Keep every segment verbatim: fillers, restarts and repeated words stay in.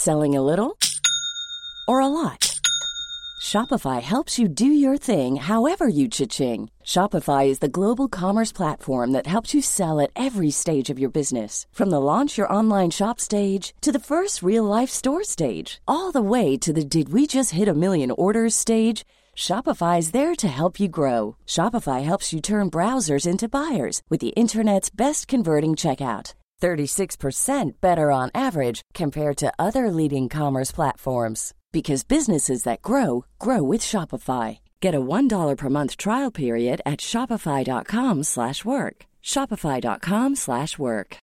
Selling a little or a lot? Shopify helps you do your thing however you cha-ching. Shopify is the global commerce platform that helps you sell at every stage of your business. From the launch your online shop stage to the first real-life store stage, all the way to the did we just hit a million orders stage. Shopify is there to help you grow. Shopify helps you turn browsers into buyers with the internet's best converting checkout. thirty-six percent better on average compared to other leading commerce platforms. Because businesses that grow, grow with Shopify. Get a one dollar per month trial period at shopify.com slash work. Shopify.com slash work.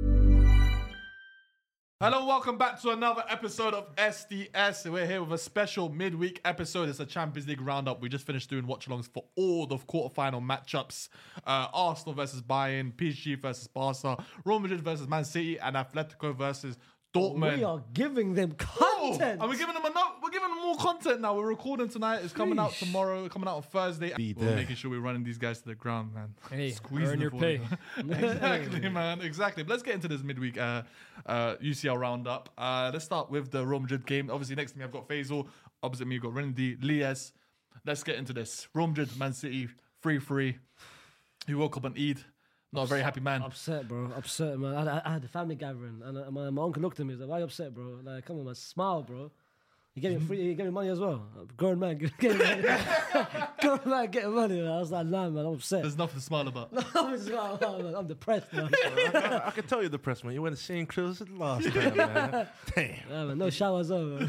Hello, welcome back to another episode of S D S. We're here with a special midweek episode. It's a Champions League roundup. We just finished doing watch-alongs for all the quarterfinal matchups. Uh, Arsenal versus Bayern, P S G versus Barca, Real Madrid versus Man City, and Atletico versus Dortmund. We are giving them content. Oh, and we're giving them enough. We're giving them more content now. We're recording tonight. It's coming out tomorrow. Coming out on Thursday. Be we're there. making sure we're running these guys to the ground, man. Hey, Squeezing earn the your ball. pay. Exactly, man. Exactly. But let's get into this midweek uh, uh, U C L roundup. Uh, let's start with the Real Madrid game. Obviously, next to me I've got Faisal. Opposite me, you've got Rendy, Lies. Let's get into this. Real Madrid, Man City, three three. He woke up on Eid. Not a very happy man. Upset, bro. Upset, man. I, I, I had a family gathering, and uh, my, my uncle looked at me. He's like, "Why are you upset, bro? Like, come on, man. Smile, bro. You gave me free. You gave me money as well. Grown man, get get money. Grown man, get money." I was like, "Nah, man. I'm upset. There's nothing to smile about. I'm, just, I'm, I'm depressed, man. I, I can tell you're depressed, man. You wear the same clothes as last time, man. Damn. Yeah, man. No showers over.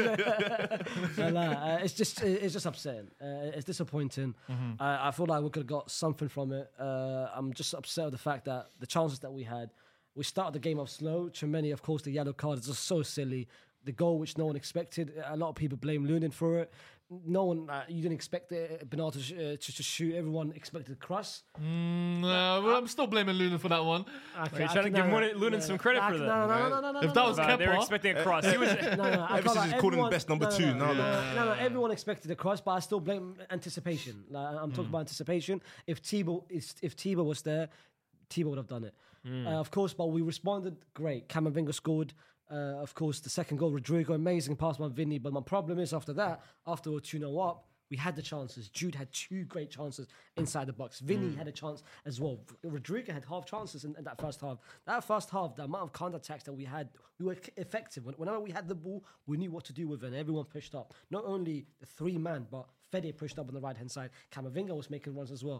No, nah, uh, it's just it's just upsetting. Uh, it's disappointing. Mm-hmm. I, I feel like we could have got something from it. Uh, I'm just upset with the fact that the chances that we had, we started the game off slow. Chimeni, of course, the yellow card is just so silly. The goal, which no one expected. A lot of people blame Lunin for it. No one, uh, you didn't expect it, Bernardo to, sh- uh, to, to shoot. Everyone expected cross. Mm, uh, well, I'm still blaming Luna for that one. Okay, Are you I trying to can- give no, Lunin, Lunin no, some credit I for can- that? No, no, no, no, no, no. If no, that was no, Uh, they were Kepa, expecting a cross. He was, no, no, I Ever can't since lie, he's calling everyone- best number no, no, two, no, now no, that- no, no, everyone expected the cross, but I still blame anticipation. Like, I'm talking about anticipation. If Tebow, is, if Tebow was there, Tebow would have done it. Uh, of course, but we responded great. Camavinga scored. Uh, of course, the second goal, Rodrigo, amazing pass by Vinny. But my problem is after that, after we're two nil up, we had the chances. Jude had two great chances inside the box. Vinny had a chance as well. Rodrigo had half chances in, in that first half. That first half, the amount of counter attacks that we had, we were effective. When- Whenever we had the ball, we knew what to do with it, and everyone pushed up. Not only the three man, but Fede pushed up on the right hand side. Camavinga was making runs as well.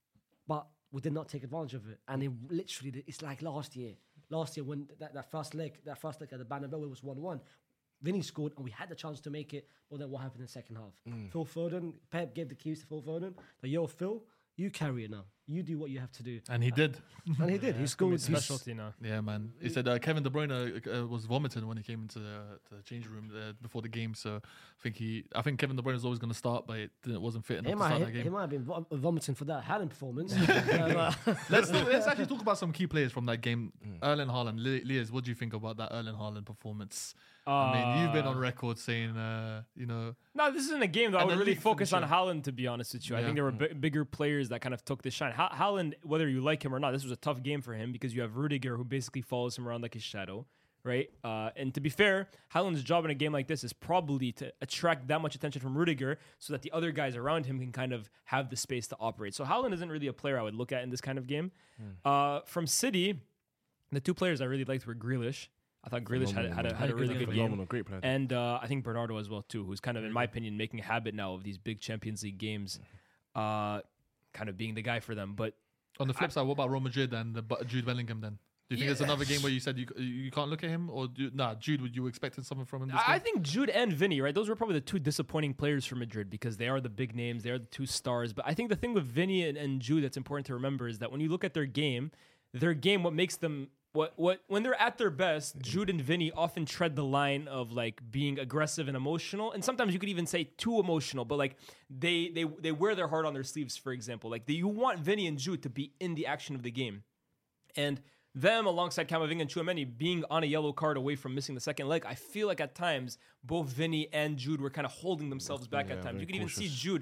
But we did not take advantage of it. And it literally, it's like last year. Last year when that, that first leg, that first leg at the Bernabeu, it was one one. Vinny scored and we had the chance to make it, but then what happened in the second half? Mm. Phil Foden, Pep gave the keys to Phil Foden. But yo, Phil, you carry it now. You do what you have to do. and he did. And he did. He It's scored. his He's- specialty now. Yeah, man. He said uh, Kevin De Bruyne uh, uh, was vomiting when he came into the, the changing room uh, before the game. So I think he, I think Kevin De Bruyne is always going to start, but it, it wasn't fit enough He to might, start that he, he game. might have been vom- vomiting for that Haaland performance. Uh, let's let's actually talk about some key players from that game. Erling Haaland, Le- Lias, what do you think about that Erling Haaland performance? I mean, you've been on record saying, uh, you know, No, this isn't a game that I And would the really league focus on finisher. Haaland, to be honest with you. I Yeah. think there were bi- bigger players that kind of took the shine. Ha- Haaland, whether you like him or not, this was a tough game for him because you have Rudiger, who basically follows him around like his shadow, right? Uh, and to be fair, Haaland's job in a game like this is probably to attract that much attention from Rudiger so that the other guys around him can kind of have the space to operate. So Haaland isn't really a player I would look at in this kind of game. Uh, from City, the two players I really liked were Grealish. I thought Grealish had, had, a, had a really good game. Phenomenal, great player. And uh, I think Bernardo as well, too, who's kind of, in my opinion, making a habit now of these big Champions League games, uh, kind of being the guy for them. But on the flip side, what about Real Madrid and uh, Bu- Jude Bellingham then? Do you think it's another game where you said you you can't look at him? Or do, nah, Jude, would you expecting something from him this I I game? think Jude and Vinny, right? Those were probably the two disappointing players for Madrid because they are the big names. They are the two stars. But I think the thing with Vinny and, and Jude that's important to remember is that when you look at their game, their game, what makes them... What what when they're at their best, Jude and Vinny often tread the line of like being aggressive and emotional, and sometimes you could even say too emotional. But like they they they wear their heart on their sleeves, for example. Like the, you want Vinny and Jude to be in the action of the game, and them alongside Camavinga and Tchouaméni being on a yellow card away from missing the second leg. I feel like at times both Vinny and Jude were kind of holding themselves back Yeah, at times. very You could even see cautious. Jude.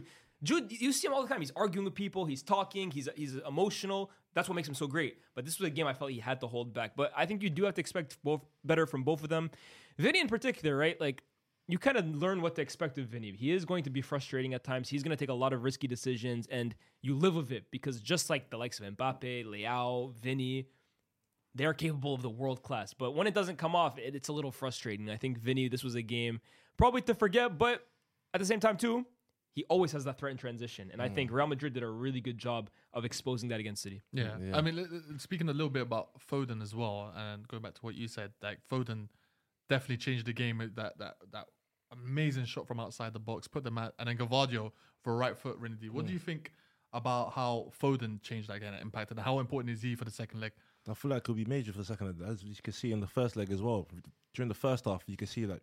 Jude, you see him all the time. He's arguing with people. He's talking. He's he's emotional. That's what makes him so great. But this was a game I felt he had to hold back. But I think you do have to expect both better from both of them. Vinny in particular, right? Like, you kind of learn what to expect of Vinny. He is going to be frustrating at times. He's going to take a lot of risky decisions, and you live with it because just like the likes of Mbappe, Leao, Vinny, they're capable of the world class. But when it doesn't come off, it, it's a little frustrating. I think Vinny, this was a game probably to forget, but at the same time too, he always has that threat in transition. And mm. I think Real Madrid did a really good job of exposing that against City. Yeah. yeah. I mean, l- l- speaking a little bit about Foden as well, and going back to what you said, like Foden definitely changed the game with that that that amazing shot from outside the box, put them at, and then Gavadio for a right foot, Rinaldi. What mm. do you think about how Foden changed that game and impacted? How important is he for the second leg? I feel like it'll be major for the second leg. As you can see in the first leg as well. During the first half, you can see like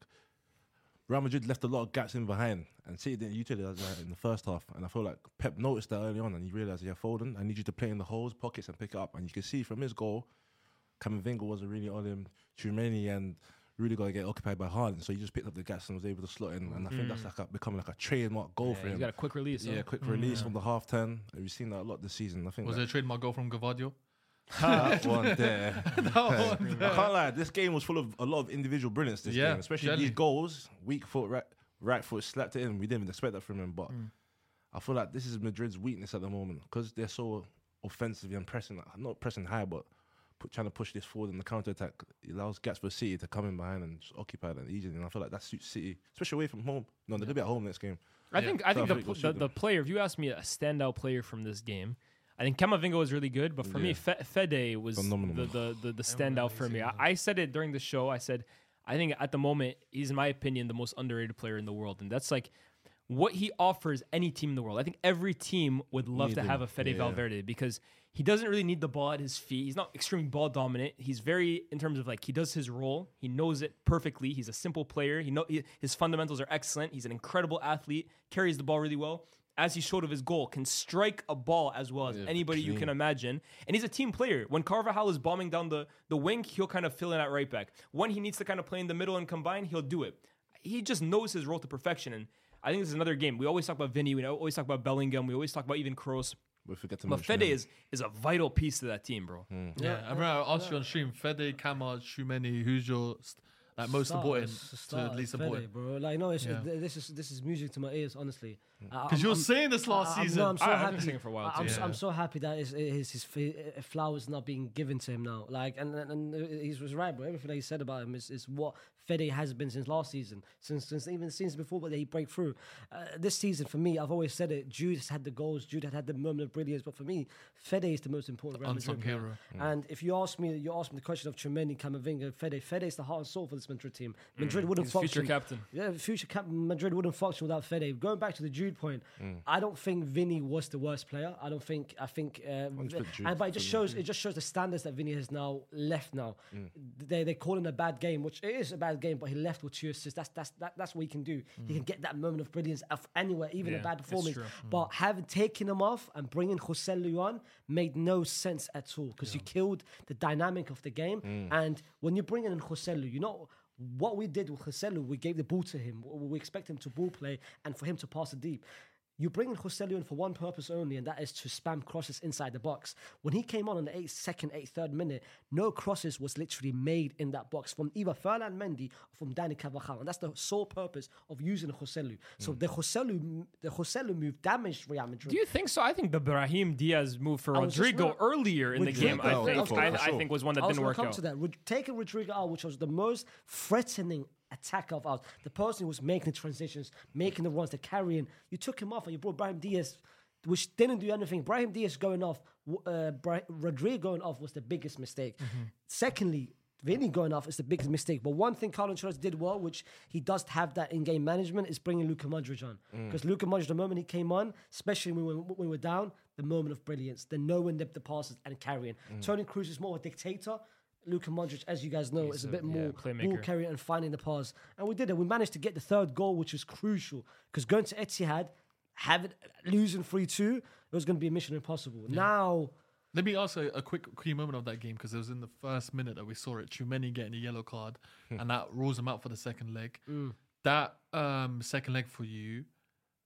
Real Madrid left a lot of gaps in behind, and City didn't utilize that in the first half. And I feel like Pep noticed that early on, and he realized, yeah, Foden, I need you to play in the holes, pockets, and pick it up. And you can see from his goal, Camavinga wasn't really on him. Tchouameni and Rudiger got to get occupied by Haaland, so he just picked up the gaps and was able to slot in. And I think Mm. that's like a, becoming like a trademark goal Yeah, for he's him. got a quick release. Yeah, huh? quick release from the half ten. We've seen that a lot this season. I think Was that, there a trademark goal from Gavadio? that one there. That one I can't lie, this game was full of a lot of individual brilliance. This Yeah, game, especially generally. these goals, weak foot, right, right foot slapped it in. We didn't even expect that from him, but Mm. I feel like this is Madrid's weakness at the moment because they're so offensive and pressing, like, not pressing high, but put, trying to push this forward in the counter attack. It allows gaps for City to come in behind and just occupy that easily. And I feel like that suits City, especially away from home. No, they're gonna be at home next game. I Yeah. think I So think I the, think we'll the, shoot the them. player, if you ask me a standout player from this game, I think Camavinga was really good, but for me, Yeah. Fe- Fede was the, Phenomenal. the, the, the standout for me. I, I said it during the show. I said, I think at the moment, he's, in my opinion, the most underrated player in the world. And that's like what he offers any team in the world. I think every team would love Need to him. have a Fede Yeah. Valverde because he doesn't really need the ball at his feet. He's not extremely ball dominant. He's very, in terms of like, he does his role. He knows it perfectly. He's a simple player. He know he, his fundamentals are excellent. He's an incredible athlete, carries the ball really well. As he showed with his goal, can strike a ball as well as Yeah, anybody you clean. can imagine. And he's a team player. When Carvajal is bombing down the, the wing, he'll kind of fill in at right back. When he needs to kind of play in the middle and combine, he'll do it. He just knows his role to perfection. And I think this is another game. We always talk about Vinny. We always talk about Bellingham. We always talk about even Kroos. We forget to But mention Fede him. is, is a vital piece to that team, bro. Yeah, I remember I asked you on stream, Fede, Kama, Tchouameni, who's your st- like most important to at least important? bro. Like, no, it's, Yeah. it- this is this is music to my ears, honestly. Because you were saying this last I'm- season. No, I'm so I- I've happy. been saying it for a while, I'm, too. so, Yeah. I'm so happy that his his, his f- flowers not being given to him now. Like, and and, and he was right, bro. Everything that he said about him is, is what Fede has been since last season, since since even the season before, but he break through. Uh, this season, for me, I've always said it. Jude has had the goals. Jude had had the moment of brilliance, but for me, Fede is the most important Real Unsung Madrid player. hero. And if you ask me, you ask me the question of Tchouameni, Camavinga, Fede. Fede is the heart and soul for this Madrid team. Madrid wouldn't He's function. future captain. Yeah, future cap Madrid wouldn't function without Fede. Going back to the Jude point, I don't think Vinny was the worst player. I don't think. I think. Uh, One's put Jude and but it just for shows. It just shows the standards that Vinny has now left. Now they they call him a bad game, which it is a bad game. But he left with two assists. That's that's that, that's what he can do. He can get that moment of brilliance of anywhere, even a Yeah, bad it's performance. true. But having taken him off and bringing Jose Lu on made no sense at all because you killed the dynamic of the game. And when you bring in Jose Lu, you know. What we did with Jose Lu, we gave the ball to him. We expect him to ball play and for him to pass it deep. You bring in Jose Lu in for one purpose only, and that is to spam crosses inside the box. When he came on in the eighth second, eighty-third minute, no crosses was literally made in that box from either Ferland Mendy or from Dani Carvajal, and that's the sole purpose of using Jose Lu. So the Jose Lu, the Jose Lu move damaged Real Madrid. Do you think so? I think the Brahim Diaz move for I was just Rodrigo not- earlier in the game, I Rodrigo, think, of course, I, for I sure. think was one that I was didn't gonna work come out. to that. Rod- Taking Rodrigo out, which was the most threatening attacker of ours, the person who was making the transitions, making the runs, the carrying. You took him off and you brought Brahim Diaz, which didn't do anything. Brahim Diaz going off, uh, Bra- Rodrigo going off was the biggest mistake. Secondly, Vinny going off is the biggest mistake. But one thing Carlo Ancelotti did well, which he does have that in-game management, is bringing Luka Modric on. Because Luka Modric, the moment he came on, especially when we, were, when we were down, the moment of brilliance, the knowing the, the passes and carrying. Toni Kroos is more a dictator. Luka Modric, as you guys know, is a, a- bit yeah, more playmaker. ball carrier and finding the pass. And we did it. We managed to get the third goal, which was crucial. Because going to Etihad, have it losing three two, it was going to be a mission impossible. Now... Let me ask a, a quick key moment of that game because it was in the first minute that we saw it. Tchouameni getting a yellow card, and that rules him out for the second leg. That um, second leg for you,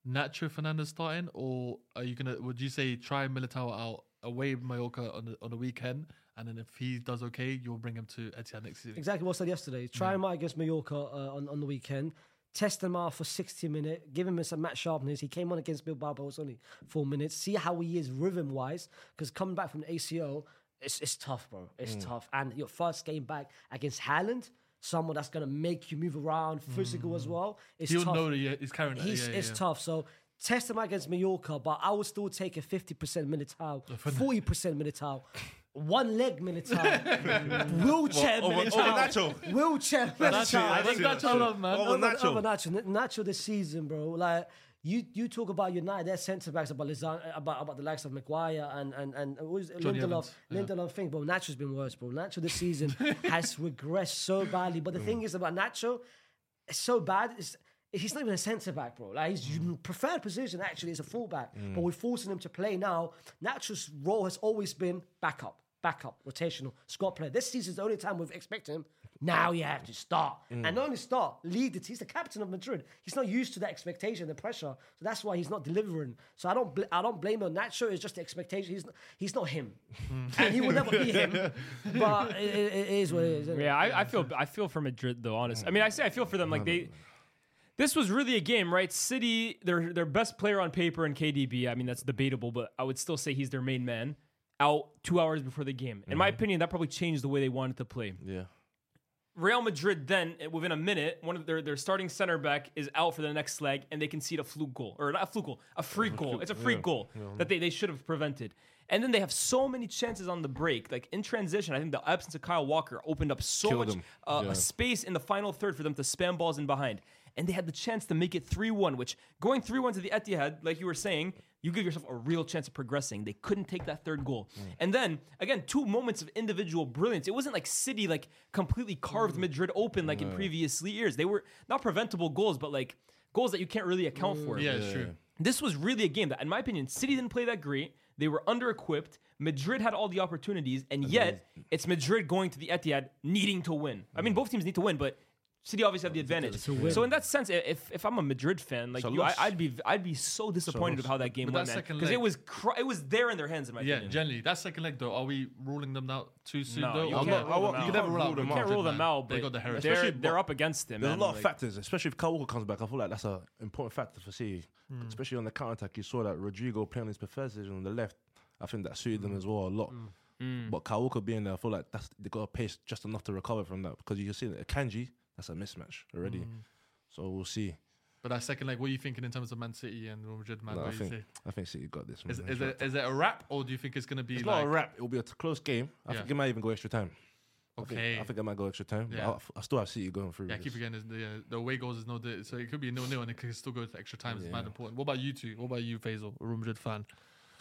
Nacho Fernandez starting, or are you gonna? Would you say try Militao out away Mallorca on the on the weekend, and then if he does okay, you'll bring him to Etihad next season? Exactly what I said yesterday. Try him out against Mallorca uh, on, on the weekend. Test him out for sixty minutes. Give him some match sharpness. He came on against Bilbao, but it was only four minutes. See how he is rhythm-wise. Because coming back from the A C O, it's, it's tough, bro. It's tough. And your first game back against Haaland, someone that's going to make you move around, physical as well. It's He'll tough. know that he- he's carrying that. He's, yeah, yeah, it's yeah. tough. So test him out against Mallorca, but I would still take a fifty percent Militao, forty percent Militao. One leg Militao, wheelchair Over- over Militao, Nacho. wheelchair Militao. I think That's Nacho it. love, man. Over Over, Nacho. over Nacho, Nacho this season, bro. Like you, you talk about United, their centre backs about Lizan, about about the likes of Maguire and and and what was it? Johnny Lindelof, Evans, yeah. Lindelof thing, bro. Nacho's been worse, bro. Nacho this season has regressed so badly. But the thing is about Nacho, it's so bad. It's, he's not even a centre back, bro. Like his preferred position actually is a fullback, but we're forcing him to play now. Nacho's role has always been backup. Backup, rotational, squad player. This season's the only time we've expected him. Now you have to start. And not only start, lead the team. He's the captain of Madrid. He's not used to the expectation, the pressure. So that's why he's not delivering. So I don't bl- I don't blame him. Nacho is just the expectation. He's not, he's not him. And he will never be him. But it, it, it is what it is. isn't it? Yeah, I, I feel I feel for Madrid though. Honest, I mean, I say I feel for them. Like they, this was really a game, right? City, their their best player on paper in K D B. I mean, that's debatable, but I would still say he's their main man. Out two hours before the game. In my opinion, that probably changed the way they wanted to play. Yeah. Real Madrid then, within a minute, one of their, their starting center back is out for the next leg, and they concede a fluke goal. Or not a fluke goal, a free goal. It's a free goal that they, they should have prevented. And then they have so many chances on the break. Like in transition, I think the absence of Kyle Walker opened up so Killed much them. uh, Yeah. a space in the final third for them to spam balls in behind. And they had the chance to make it three one, which going three one to the Etihad, like you were saying, you give yourself a real chance of progressing. They couldn't take that third goal. Mm. And then, again, two moments of individual brilliance. It wasn't like City like completely carved Mm. Madrid open like in previous years. They were not preventable goals, but like goals that you can't really account for. Yeah, it's true. This was really a game that, in my opinion, City didn't play that great. They were under-equipped. Madrid had all the opportunities, and yet it's Madrid going to the Etihad needing to win. I mean, both teams need to win, but City obviously have the advantage. So in that sense, if if I'm a Madrid fan, like It's a you, I, loss. I'd be I'd be so disappointed loss. with how that game But went, that man, second because it leg- was cr- it was there in their hands, in my Yeah, opinion. generally. That second leg, though, are we ruling them out too soon, No, though? you Or can't not? rule them You out. can never rule out You You Madrid, can't rule them man. out, They but got the heritage. they're, Especially- they're up against him. There's man. a lot of Like- factors, especially if Kyle Walker comes back. I feel like that's an important factor for City, especially on the counter attack. You saw that Rodrigo playing his preferred position on the left. I think that suited them as well a lot. But Kyle Walker being there, I feel like that's they got a pace just enough to recover from that because you can see that Kanji, that's a mismatch already. So we'll see. But that second leg, what are you thinking in terms of Man City and Real Madrid, man? No, what I do you think say? I think City got this. Is, man. is, it, is it a wrap, or do you think it's going to be It's like... not a wrap. It will be a t- close game. I Yeah. think it might even go extra time. I think- Okay. I think it might go extra time. Yeah. But I, I still have City going through. Yeah, I with keep this. forgetting the, uh, the away goals is no... di- So it could be nil-nil and it could still go to extra time. It's Yeah. mad important. What about you two? What about you, Faisal, a Real Madrid fan?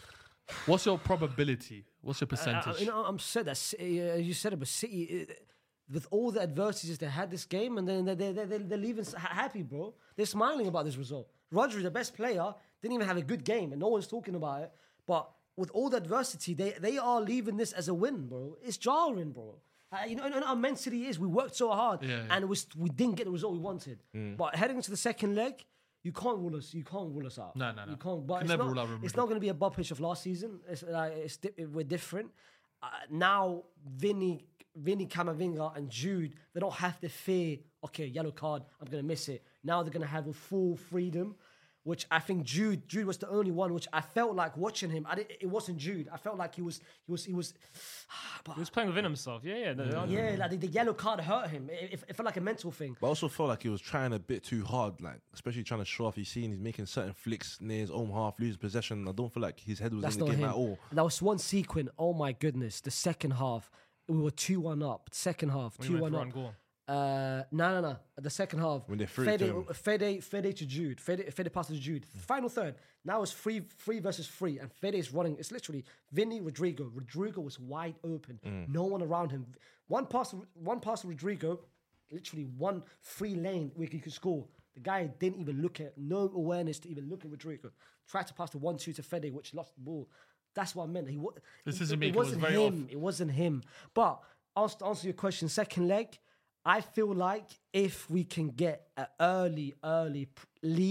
What's your probability? What's your I- I- percentage? you know, I'm sad that City, uh, you said it, but City, uh, with all the adversities they had this game, and then they they they they're leaving s- ha- happy, bro. They're smiling about this result. Rodri, the best player, didn't even have a good game, and no one's talking about it. But with all the adversity, they they are leaving this as a win, bro. It's jarring, bro. Uh, you know, and our mentally is we worked so hard, Yeah, yeah. and it was we didn't get the result we wanted. But heading into the second leg. You can't rule us. You can't rule us out. No, no, no. You can't. But Can it's never not, rule out Real it's Madrid. not going to be a bub pitch of last season. It's like it's di- we're different. Uh, now, Vinny, Vinny Camavinga and Jude, they don't have to fear. Okay, yellow card. I'm going to miss it. Now they're going to have a full freedom, which I think Jude. Jude was the only one which I felt like watching him. I did, it wasn't Jude. I felt like he was. He was. He was. But He was playing within himself. Yeah, yeah. no, yeah, like the, the yellow card hurt him. It, it, it felt like a mental thing. But I also felt like he was trying a bit too hard, like especially trying to show off. He's seen he's making certain flicks near his own half, losing possession. I don't feel like his head was That's in the not game him. at all. That was one sequence. Oh my goodness! The second half, we were two one up. Second half, When he two went one for up. on goal. Uh, no, no, no. The second half, When they threw it Fede, to him. Fede, Fede to Jude. Fede, Fede passes to Jude. Final third. Now it's three, three versus three, and Fede is running. It's literally Vinny, Rodrigo. Rodrigo was wide open. Mm. No one around him. One pass, one pass to Rodrigo. Literally one free lane where he could score. The guy didn't even look at. No awareness to even look at Rodrigo. Tried to pass the one two to Fede, which lost the ball. That's what I meant. He wa- Decision it, making it was wasn't very him. off. It wasn't him. But answer, answer your question. Second leg. I feel like if we can get an early, early p- lead,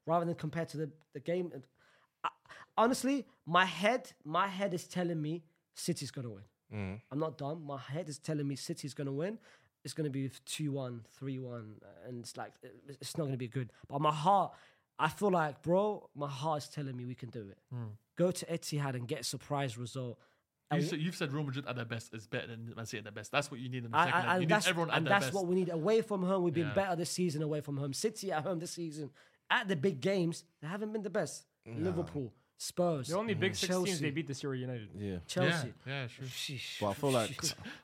rather than compared to the, the game. I, honestly, my head, my head is telling me City's gonna win. Mm. I'm not dumb. My head is telling me City's gonna win. It's gonna be two one, three one, and it's like it's not gonna be good. But my heart, I feel like, bro, my heart is telling me we can do it. Mm. Go to Etihad and get a surprise result. You And said, you've said Real Madrid at their best is better than Man City at their best. That's what you need in the I- second I- leg. You and need that's, everyone at and their that's best. what we need. Away from home, we've been Yeah. better this season away from home. City at home this season. At the big games, they haven't been the best. Liverpool, Spurs, The only big six teams Chelsea. they beat this year were United. Yeah. Chelsea. Yeah, yeah, sure. Sheesh. But I feel like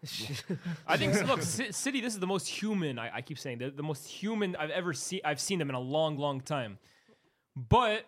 I think look, C- City. This is the most human. I, I keep saying the, the most human I've ever seen. I've seen them in a long, long time. But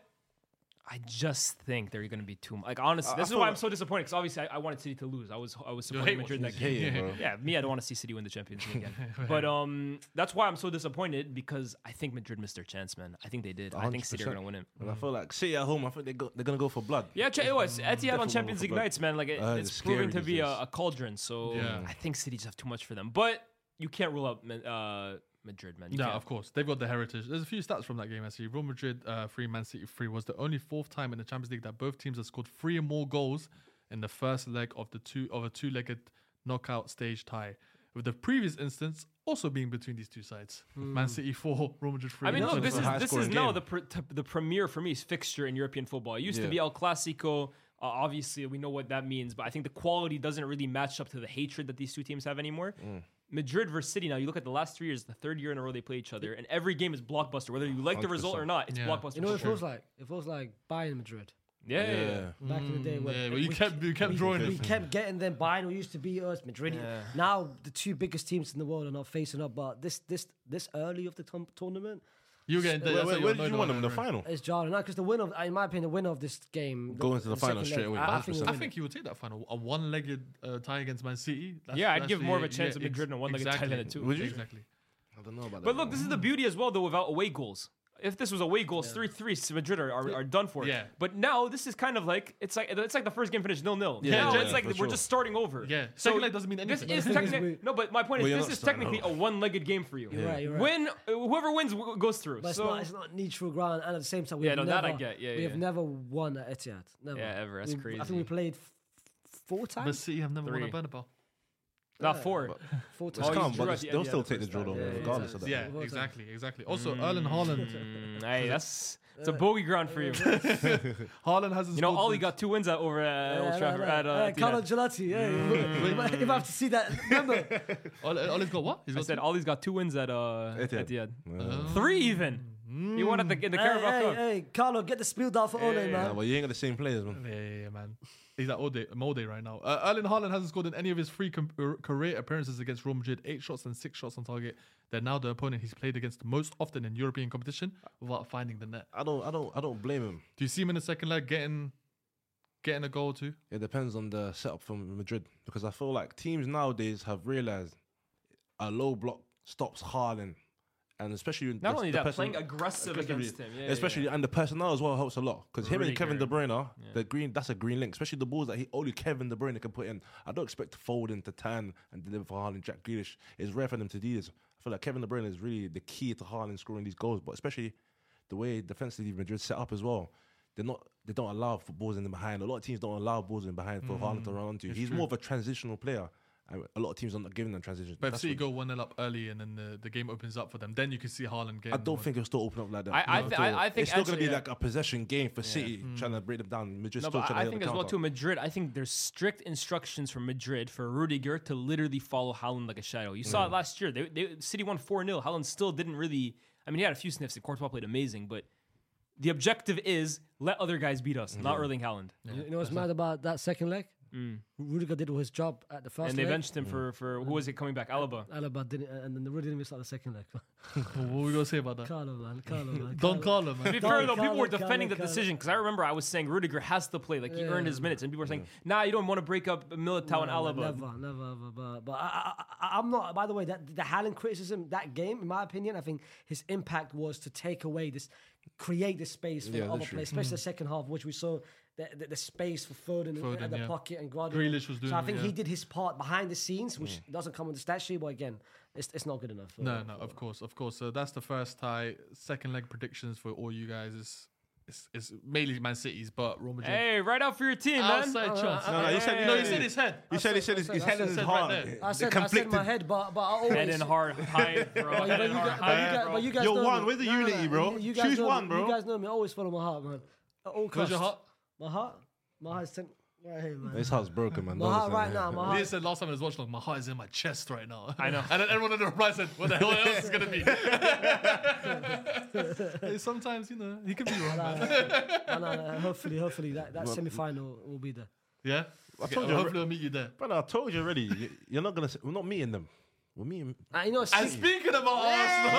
I just think they're going to be too much. Like honestly, I- this I is feel why I'm like- so disappointed. Because obviously, I, I wanted City to lose. I was I was You supporting hate Madrid that watching game. City, bro. Yeah, me, I don't want to see City win the Champions League again. But um, that's why I'm so disappointed because I think Madrid missed their chance, man. I think they did. I think City are going to win it. And I feel like City at home, I think they go, they're gonna go for blood. Yeah, ch- it was Etihad on Definitely Champions for League blood. nights, man. Like it, Uh, it's it's proving scary to be these a, days. a cauldron. So Yeah. I think City just have too much for them. But you can't rule out Man- uh, Madrid, man. You No, can't. of course. They've got the heritage. There's a few stats from that game, actually. Real Madrid uh, three, Man City three was the only fourth time in the Champions League that both teams have scored three or more goals in the first leg of the two of a two-legged knockout stage tie. With the previous instance also being between these two sides. Man City four, Real Madrid three. I mean, in look, the this is first- this is high-scoring now game. the pr- t- the premier for me fixture in European football. It used to Yeah. be El Clasico. Uh, obviously, we know what that means, but I think the quality doesn't really match up to the hatred that these two teams have anymore. Madrid versus City. Now you look at the last three years, the third year in a row they play each other, and every game is blockbuster. Whether you like the result or not, it's Yeah. blockbuster. You know what it for sure. feels like? It feels like Bayern Madrid. Yeah, yeah, yeah. Back in the day, when yeah, well, you we- kept you kept we, drawing we them. kept getting them. Bayern who used to beat us, Madrid. Yeah. Now the two biggest teams in the world are not facing up. But this this this early of the tom- tournament, You were getting Where, that's where, what you're where did annoyed you want about, them in the right? final? it's jarring. No, because the winner, of, in my opinion, the winner of this game Go into the final second straight leg, away, I, I think one hundred we'll percent. I win think it. he would take that final. A one-legged uh, tie against Man City. That's, Yeah, I'd that's give the- more of a chance yeah, of Madrid in a one-legged exactly. tie than a two. Would you? Exactly. I don't know about that. But look, this is the beauty as well, though, without away goals. If this was away goals, three three, Madrid are, are, are done for. Yeah. But now this is kind of like it's like it's like the first game finished nil nil. Yeah, now yeah, it's like for we're sure. just starting over. Yeah. So Second leg doesn't mean this anything. is The thing is technically we- no, but my point Well, is you're this not is starting technically a one-legged game for you. You're right. You're right. Win, uh, whoever wins w- goes through. But it's so not, it's not neutral ground, and at the same time, we Yeah, have no, that never, I get. Yeah, we yeah. have never won at Etihad. Never. Yeah, ever. That's We- I crazy. think we played f- four But times. City have never Three. won a Bernabeu. not four. Four It's times. Oh, you calm, drew but at the they'll end, still yeah, take the the draw first though, time. Yeah, regardless of that. Yeah, Well, exactly, exactly. Also, Erling Haaland. Mm, hey, that's it's a bogey ground for you. Haaland hasn't You know, scored Ollie this- got two wins at over at Old Yeah, Trafford. no, no. At, uh, Uh, Carlo Etihad. Gelati, yeah. You might- you might have to see that. Remember, Ollie- Ollie's got what? He's I got said two? Ollie's got two wins at uh, Etihad. Etihad. Yeah. Three even. He won at the in the hey, Carabao hey, Cup. hey, Carlo, get the spiel down for Ole, Yeah, man. Nah, but you ain't got the same players, man. Yeah, yeah, yeah, man. He's at all day, all day right now. Uh, Erling Haaland hasn't scored in any of his three com- uh, career appearances against Real Madrid. Eight shots and six shots on target. They're now the opponent he's played against the most often in European competition without finding the net. I don't, I don't, I don't blame him. Do you see him in the second leg getting getting a goal too? It depends on the setup from Madrid because I feel like teams nowadays have realized a low block stops Haaland, and especially Not the, only the that, person- playing aggressive especially- against him. Yeah, especially yeah. and the personnel as well helps a lot because him and Kevin De Rudiger. Bruyne, the green that's a green link. Especially the balls that he only Kevin De Bruyne can put in. I don't expect Foden to turn and deliver for Haaland. Jack Grealish, it's rare for them to do this. I feel like Kevin De Bruyne is really the key to Haaland scoring these goals, but especially the way defensively Madrid set up as well. They're not. They don't allow for balls in the behind. A lot of teams don't allow balls in behind for Haaland to run onto. He's more of a transitional player. And a lot of teams are not giving them transitions. But if That's City what- go one nil up early and then the, the game opens up for them, then you can see Haaland getting. I don't one. think it'll still open up like that. I- I No, thi- at all. I- I think it's still going to actually, be yeah. like a possession game for City, trying to break them down. Madrid No, still but trying I, I to hit think the as well counter. too. Madrid. I think there's strict instructions from Madrid for Rudiger to literally follow Haaland like a shadow. You saw it last year. They, they City won four nil. Haaland still didn't really. I mean, he had a few sniffs. Courtois played amazing, but the objective is let other guys beat us, not Erling Haaland. You you know what's mad about that second leg? Rudiger did his job at the first And they leg. benched him for for who was it coming back? Alaba. Alaba didn't, and then the Rudiger didn't miss out the second leg. What are we gonna say about that? Carlo, man, Carlo, man. Don't call him, To man. be Carlo, fair though, people Carlo, were defending Carlo, the decision because I remember I was saying Rudiger has to play, like he earned his minutes, and people were saying, "Nah, you don't want to break up Militao and No, Alaba." Never, never, ever. But, but I, I, I, I'm not. By the way, that the Haaland criticism, that game, in my opinion, I think his impact was to take away this, create this space for Yeah, other that's true. players, especially the second half, which we saw the, the, the space for Foden, Foden, at the yeah. pocket and Guardiola. Grealish was doing So I it, think yeah. he did his part behind the scenes, which doesn't come on the stat sheet. But again, it's it's not good enough. for- No, no, for- of course, of course. So that's the first tie. Second leg predictions for all you guys is it's, it's mainly Man City's, but Real Madrid. Hey, right out for your team, man. Outside chance. No, no, you said- no, he said his head. He said he said his, his head and his said heart. right there. I They're said, I said conflicted. my head, but but I always. Head and heart, high, bro. But you, Head but and you, heart, guys, but you high, guys, bro. but you guys You're know one. me. Where's the No, no, unity, no. bro? You, you guys Choose know one, me. bro. You guys know me. I always follow my heart, man. At all Where's costs. your heart? My heart. My heart's ten- right here, man. His heart's broken, man. My Don't heart listen, right man. now. My He heart. said last time I was watching, like, my heart is in my chest right now. I know. And then everyone in the reply said, what the hell else is going to be? Hey, sometimes, you know, he can be wrong, man. No, no, no, hopefully, hopefully that, that semi-final will be there. Yeah? I Okay, told you hopefully I'll meet you there. Brother, I told you already. you- You're not gonna. We're not meeting them. We're meeting. Uh, you know, And City- speaking about Arsenal,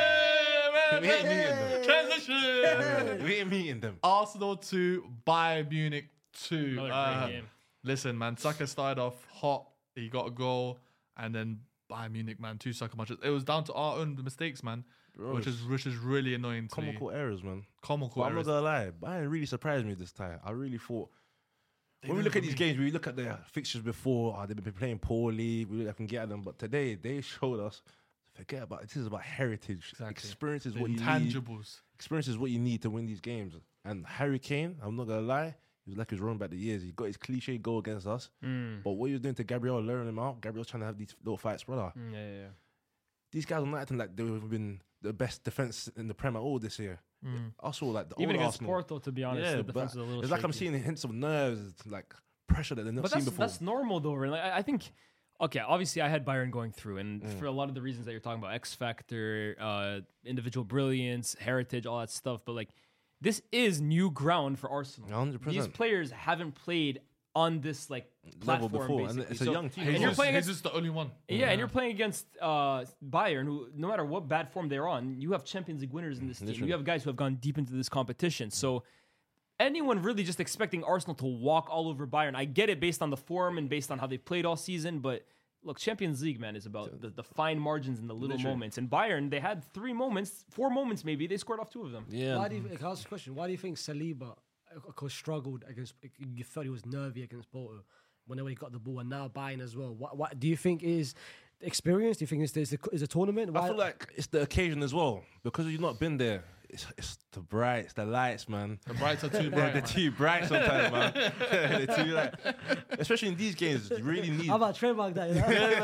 hey, We ain't meeting them. transition. We ain't meeting them. Arsenal two, Bayern Munich two. Another Uh, great game. Listen, man, Saka started off hot. He got a goal, and then Bayern Munich, man, two Saka matches. It was down to our own mistakes, man, Bro, which is which is really annoying to Comical me. errors, man. Comical But I'm not errors. gonna lie, Bayern really surprised me this time. I really thought when we did look it at for these me. games, we look at their fixtures before. Oh, they've been playing poorly. We look, I can get at them, but today they showed us. Forget about it. This is about heritage. Exactly. Experience is The what you need. intangibles. Experience is what you need to win these games. And Harry Kane, I'm not gonna lie, he was like he's running back the years. He got his cliche goal against us. Mm. But what he was doing to Gabriel, luring him out. Gabriel's trying to have these little fights, brother. Mm, yeah, yeah, yeah. These guys are not acting like they've been the best defense in the Prem at all this year. I saw like the Even old against Arsenal. Porto, to be honest, Yeah, the but defense is a little it's like I'm shaky. seeing hints of nerves, like pressure that they've not But seen that's before. that's normal though. Right? Like, I I think. Okay, obviously I had Bayern going through, and Mm. for a lot of the reasons that you're talking about, X factor, uh, individual brilliance, heritage, all that stuff. But like, this is new ground for Arsenal. one hundred percent. These players haven't played on this like Level platform before, and basically. it's a So- young team. and as you're well. playing He's against just the only one. yeah, and you're playing against uh, Bayern, who no matter what bad form they're on, you have Champions League winners in this team. Literally. You have guys who have gone deep into this competition. So anyone really just expecting Arsenal to walk all over Bayern, I get it based on the form and based on how they've played all season, but look, Champions League, man, is about the, the fine margins and the little Literally. moments. And Bayern, they had three moments, four moments maybe. They scored off two of them. Yeah. Why do you, can I ask a question? Why do you think Saliba of course, struggled against? You felt he was nervy against Porto whenever he got the ball, and now Bayern as well. What, what do you think is experience? Do you think it's is a, is a tournament? I feel like it's the occasion as well because you've not been there. It's, it's the brights, the lights, man. The brights are too They're, bright. they're man. too bright sometimes, man. They're too like, especially in these games, you really need. How about trademark that? You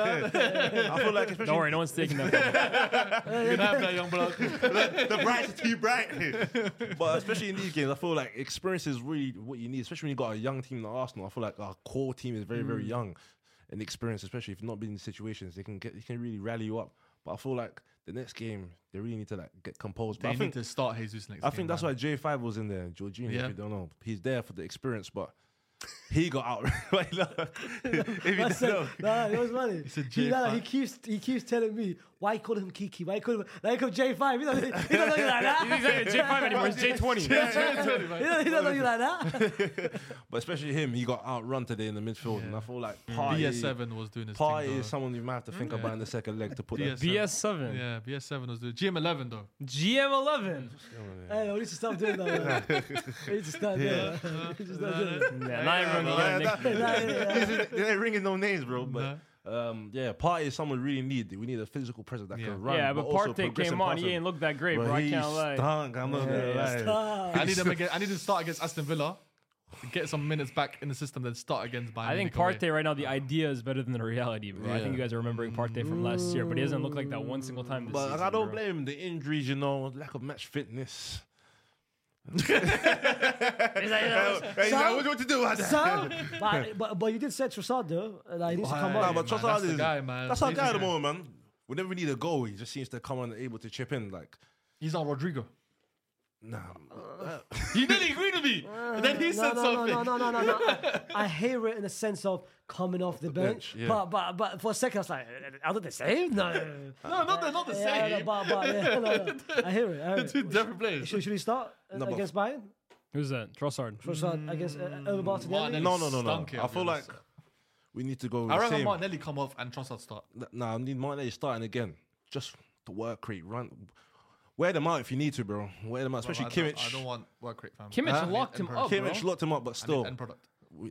know? I feel like, especially Don't worry, no one's taking that. from you. You can have that, young blood. the brights are too bright. But especially in these games, I feel like experience is really what you need, especially when you got a young team like Arsenal. I feel like our core team is very, very young, and experience, especially if you've not been in these situations, they can get, they can really rally you up. But I feel like the next game, they really need to like get composed. But They I need think to start Jesus next I game, think that's man. why J five was in there, Jorginho. Yeah. If you don't know, he's there for the experience, but he got out. Like, no, if you I don't said, know. no, it was funny. said he, J no, no, five. he keeps he keeps telling me why you call him Kiki, why you call him like him J five. He doesn't he doesn't know you like that. He's not even J five anymore, it's J twenty. He doesn't, he doesn't know you like that. But especially him, he got outrun today in the midfield, and I feel like Party, B S seven was doing his Party thing. is though. someone you might have to think about in the second leg to put B that. S B S seven. Yeah, B S seven was doing G M eleven though. G M eleven. Hey, we need to stop doing that. Man. We need to start doing that. We need to start doing that. Yeah, not everyone can get a nickname. Nah, yeah, yeah. They ain't ringing no names, bro. But um, yeah, Party is someone we really need. We need a physical presence that Yeah. can run. Yeah, but also Partey progressive came on. passing. He ain't looked that great, Bro, bro. I he can't lie. stunk. I'm not gonna lie. Ah. I need them again. I need to start against Aston Villa, get some minutes back in the system, then start against Bayern. I think Munich away. Partey right now, the idea is better than the reality, bro. I think you guys are remembering Partey from last year, but he doesn't look like that one single time this But season. I don't bro. blame him. The injuries, you know, lack of match fitness. He's like, you know, Hey, so- like, what do you want to do? So, but, but, but you did say Trossard though. Like, he needs to come Why? Nah, on. but man, Trossard that's the is guy, man. That's our He's guy the at the guy. moment, man. Whenever we need a goal, he just seems to come on and able to chip in. Like, He's on Rodrigo. nah. He nearly agreed with me. And then he no, said no, something. No, no, no, no, no, no. I, I hear it in the sense of coming off the bench. bench, yeah. But, but, but for a second, I was like, are they the same? No. No, not the, not the Yeah, same. no, but, but, yeah, no, no. I hear it. I hear Two it. different players. Should, should he start uh, No, but- against Bayern? Who's that? Trossard. Trossard against uh, over Martinelli? Martinelli. No, no, no, no. Stunk it, I I'll be feel like honest. we need to go with I the rather same. Martinelli come off and Trossard start. Nah, I need Martinelli starting again. Just the work rate, run. Wear them out if you need to, bro. Wear them out, especially I don't, Kimmich. I don't want work rate, fam. Kimmich Huh? locked him End up, product. bro. Kimmich locked him up, but I need still, end product. we,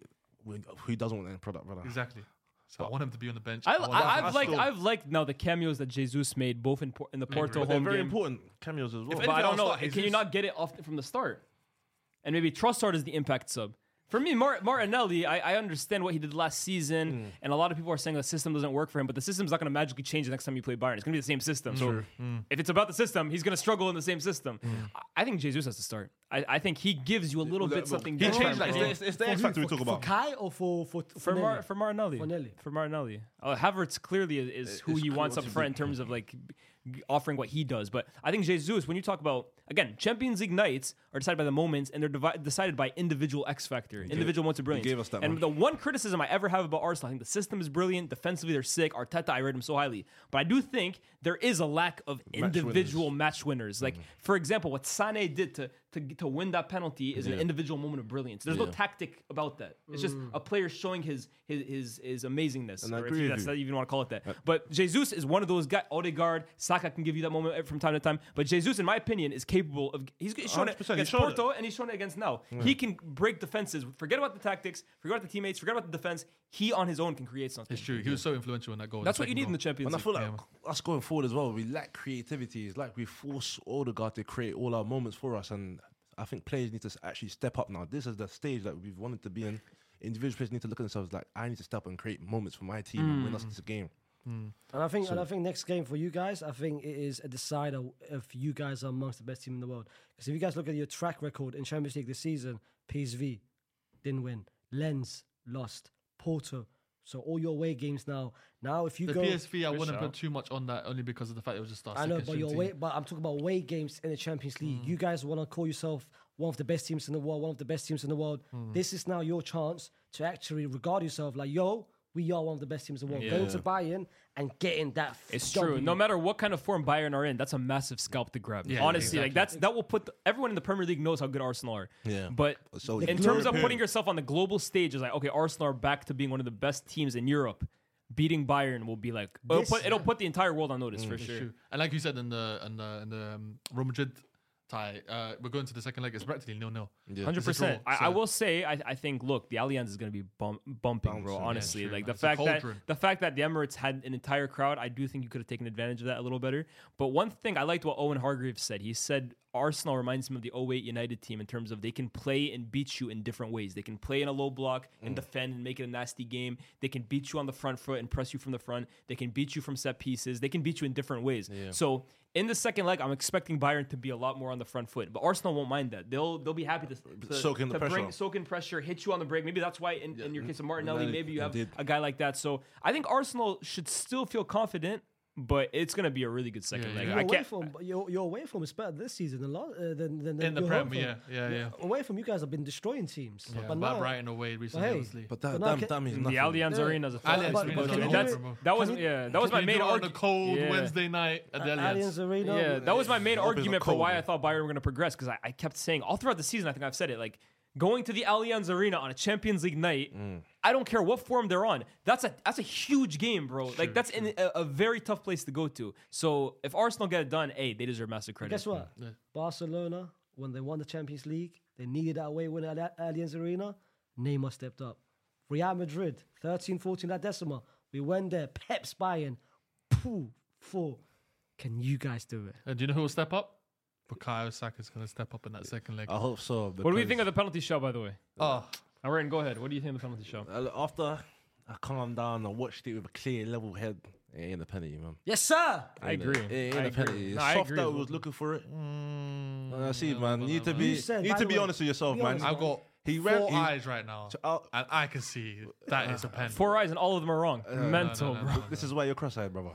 who doesn't want that product, brother? Exactly. So I want him to be on the bench. I, want I, him- I've liked still- I've liked now the cameos that Jesus made both in Por- in the Porto But they're home very game. important cameos as well. But anything, I don't I'll know. start Can you Jesus. not get it off from the start? And maybe Trossard is the impact sub. For me, Mar- Martinelli, I, I understand what he did last season, and a lot of people are saying the system doesn't work for him, but the system's not going to magically change the next time you play Bayern. It's going to be the same system. So if it's about the system, he's going to struggle in the same system. I, I think Jesus has to start. I, I think he gives you a little bit something He different. changed that It's game. the- it's, it's the X factor we for, talk for about. Kai or for for For, Nelly? Mar- for Martinelli. For Nelly. For Martinelli. Uh, Havertz clearly is, is who It's he clear wants what up to front do. in terms of like g- offering what he does. But I think Jesus, when you talk about, again, Champions League nights are decided by the moments and they're divi- decided by individual X factor, individual moments of brilliance. gave us that, and man. the one criticism I ever have about Arsenal, I think the system is brilliant. Defensively, they're sick. Arteta, I rate him so highly. But I do think there is a lack of individual match winners. Like, for example, what Sané did to, to, to win that penalty is an individual moment of brilliance. There's no Yeah. tactic about that. It's just a player showing his his his, his amazingness. And I or if agree you, with that's you. not even want to call it that. But Jesus is one of those guys. Odegaard, Saka can give you that moment from time to time. But Jesus, in my opinion, is capable of. He's he's shown one hundred it percent, he against showed Porto and he's shown it against now. He can break defenses. Forget about the tactics. Forget about the teammates. Forget about the defense. He on his own can create something. It's true. He was so influential in that goal. That's what you need in the second Champions And I League. feel like us going forward as well, we lack creativity. It's like we force Odegaard to create all our moments for us. And I think players need to s- actually step up now. This is the stage that we've wanted to be in. Individual players need to look at themselves like, I need to step up and create moments for my team and win us this game. And I think, and I think next game for you guys, I think it is a decider if you guys are amongst the best team in the world. Because if you guys look at your track record in Champions League this season, P S V didn't win, Lens lost, Porto. So all your away games now. Now if you The go, P S V, I Good wouldn't shout. put too much on that only because of the fact it was just our I know, second but string your team. away, but I'm talking about away games in the Champions League. You guys want to call yourself one of the best teams in the world, one of the best teams in the world. This is now your chance to actually regard yourself like, yo, we are one of the best teams in the world. Going to Bayern and getting that. f- It's W. true. No matter what kind of form Bayern are in, that's a massive scalp to grab. Yeah, Honestly, exactly. like that's that will put the, everyone in the Premier League knows how good Arsenal are. Yeah. But So in it's terms of European. putting yourself on the global stage, is like okay, Arsenal are back to being one of the best teams in Europe. Beating Bayern will be like it'll This- put it'll put the entire world on notice for It's sure. true. And like you said in the in the in the um, Real Madrid tie, uh, we're going to the second leg. It's practically nil nil. Hundred It's a percent. draw, I, I so- will say, I, I think. Look, the Allianz is going to be bump, bumping, bro. Bouncing, yeah, Honestly, true, like man. the It's a fact that cauldron. the fact that the Emirates had an entire crowd, I do think you could have taken advantage of that a little better. But one thing I liked what Owen Hargreaves said. He said Arsenal reminds him of the oh eight United team in terms of they can play and beat you in different ways. They can play in a low block and defend and make it a nasty game. They can beat you on the front foot and press you from the front. They can beat you from set pieces. They can beat you in different ways. So in the second leg, I'm expecting Bayern to be a lot more on the front foot, but Arsenal won't mind that. They'll they'll be happy to, to Soak in the to bring pressure. soak in pressure, hit you on the break. Maybe that's why in, in your case of Martinelli, Indeed. maybe you have Indeed. a guy like that. So I think Arsenal should still feel confident, but it's gonna be a really good second Yeah, leg. yeah. Your I away can't. form, your, your away form is better this season than, lo- uh, than, than, than In the your Prem, home yeah, form. yeah, yeah. Away from you guys have been destroying teams. Yeah, but but now, Brighton away recently, hey, obviously. But that, But now that, can- that means The nothing. Allianz Yeah. Arena is a Allianz but- Arena but is can a you that's, do it- that was can you- yeah that was my Can you main do it on a argument. cold Yeah. Wednesday night at the Allianz Allianz. Arena. Yeah, that was my main Always a argument for cold why I one. thought Bayern were going to progress because I, I kept saying all throughout the season. I think I've said it like going to the Allianz Arena on a Champions League night. I don't care what form they're on. That's a that's a huge game, bro. like that's in a, a very tough place to go to. So if Arsenal get it done, hey, they deserve massive credit. Guess what? Barcelona, when they won the Champions League, they needed that away win at Al- Allianz Arena. Neymar stepped up. Real Madrid, thirteen fourteen at Decima. We went there. Pep's Bayern. Pooh, four. Can you guys do it? Uh, do you know who will step up? Bukayo Saka is going to step up in that second leg. I hope so. What do we think of the penalty shot, by the way? Oh, All right, go ahead. What do you think of the penalty shot? Uh, After I calmed down and watched it with a clear, level head, it ain't a penalty, man. Yes, sir. I Ain't agree. It, it ain't I a agree. penalty. It's No, I soft agree that as we was well. looking for it. mm, Uh, see, no, man, no, you need no, to no. be You said, need by to the be way, honest with yourself, be man. honest, I've got He four ran- he- eyes right now, out- and I can see that is a pen. Four eyes and all of them are wrong. Mental, no, no, bro. no. This is why you're cross-eyed, brother.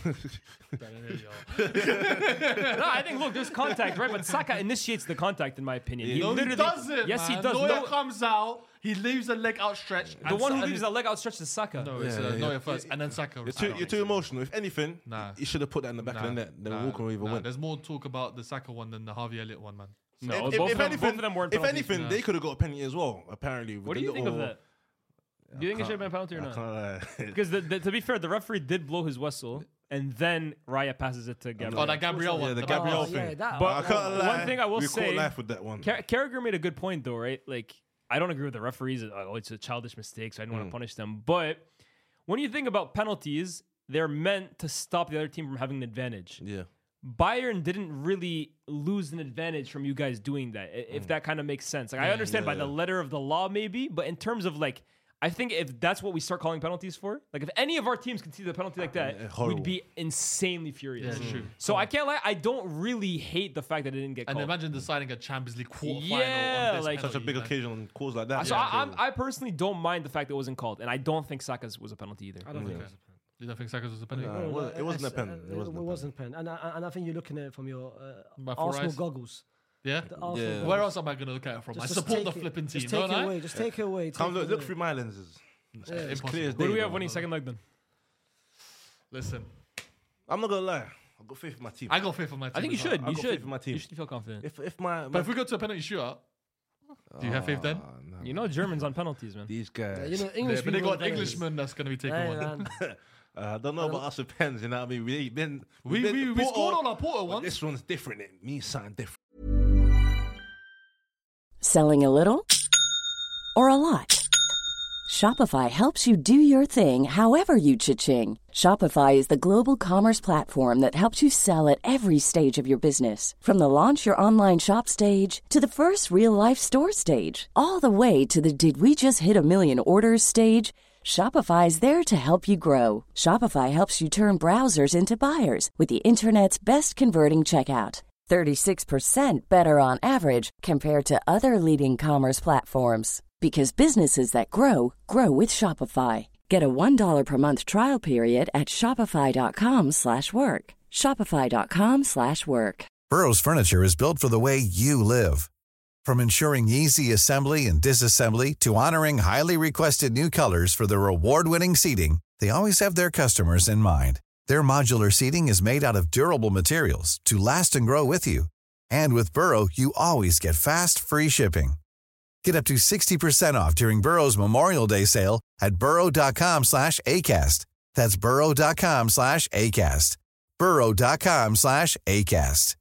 No, I think look, there's contact, right? But Saka initiates the contact, in my opinion. He No, he literally doesn't. Yes, he man. does. Neuer No, comes out, he leaves the leg outstretched. the and one Sa- who and leaves he- that leg outstretched is Saka. No, it's Yeah, uh, yeah, Neuer yeah. first, and then Saka. You're too, you're too emotional. If anything, Nah. you should have put that in the back Nah, of the net. Then nah, walk away with a nah, win. There's more talk about the Saka one than the Harvey Elliott one, man. No, if, both, if, of if them, anything, both of them weren't if penalties. anything, they could have got a penalty as well. Apparently, with What do the you think of little- that? Do you think it should have been a penalty or I not? can't lie. Because the, the, to be fair, the referee did blow his whistle, and then Raya passes it to Gabriel. Oh, that Gabriel one. Yeah, the the Gabriel Oh, thing. yeah, that- But I can't one lie. thing I will we say- caught life with that one. Car- Carragher made a good point, though, right? Like, I don't agree with the referees. Oh, it's a childish mistake, so I didn't want to punish them. But when you think about penalties, they're meant to stop the other team from having an advantage. Yeah. Bayern didn't really lose an advantage from you guys doing that, i- if that kind of makes sense. Like I understand yeah, by the yeah. letter of the law, maybe, but in terms of like, I think if that's what we start calling penalties for, like if any of our teams conceded a penalty like that, horrible. we'd be insanely furious. Yeah, true. So I can't lie, I don't really hate the fact that it didn't get And called. imagine deciding a Champions League quarterfinal Yeah, on this like- Such a penalty, big man. occasion on calls like that. so yeah. I, I'm, I personally don't mind the fact that it wasn't called, and I don't think Saka's was a penalty either. I don't think Yeah. it was a pen. You don't think Saka's was a penalty? No, No, it no, wasn't- it wasn't a it's- pen. uh, It wasn't a It wasn't a pen. And I, and I think you're looking at it from your uh, By Four Arsenal Eyes? goggles. Yeah? The Arsenal Yeah. goggles. Where else am I going to look at it from? I Just- just support the take it- flipping team, Just take don't it I? away. Just take it away. Come take look, it look away. through my lenses. It's, Yeah. it's Impossible. clear as Who day. do we have bro. winning second leg then? Listen, I'm not gonna lie. I've got faith in my team. I got faith in my team. I think you as well. should. I You got should. faith in my team. You should feel confident. If if my, But my if we go to a penalty shootout, do you have faith then? Ah, no. You know Germans on penalties, man. These Yeah, guys. you know, Yeah, English but they people got are Englishmen that's going to be taking Hey, one. man. uh, I don't know about us with pens. You know what I mean? We ain't been. We, we've been we, we Porto, scored on our Porto but once. This one's different. It means something different. Selling a little or a lot? Shopify helps you do your thing however you cha-ching. Shopify is the global commerce platform that helps you sell at every stage of your business. From the launch your online shop stage to the first real life store stage, all the way to the did we just hit a million orders stage. Shopify is there to help you grow. Shopify helps you turn browsers into buyers with the internet's best converting checkout. thirty-six percent better on average compared to other leading commerce platforms. Because businesses that grow, grow with Shopify. Get a one dollar per month trial period at shopify.com slash work. Shopify.com slash work. Burrow's furniture is built for the way you live. From ensuring easy assembly and disassembly to honoring highly requested new colors for their award-winning seating, they always have their customers in mind. Their modular seating is made out of durable materials to last and grow with you. And with Burrow, you always get fast, free shipping. Get up to sixty percent off during Burrow's Memorial Day sale at burrow.com slash ACAST. That's burrow.com slash ACAST. burrow.com slash ACAST.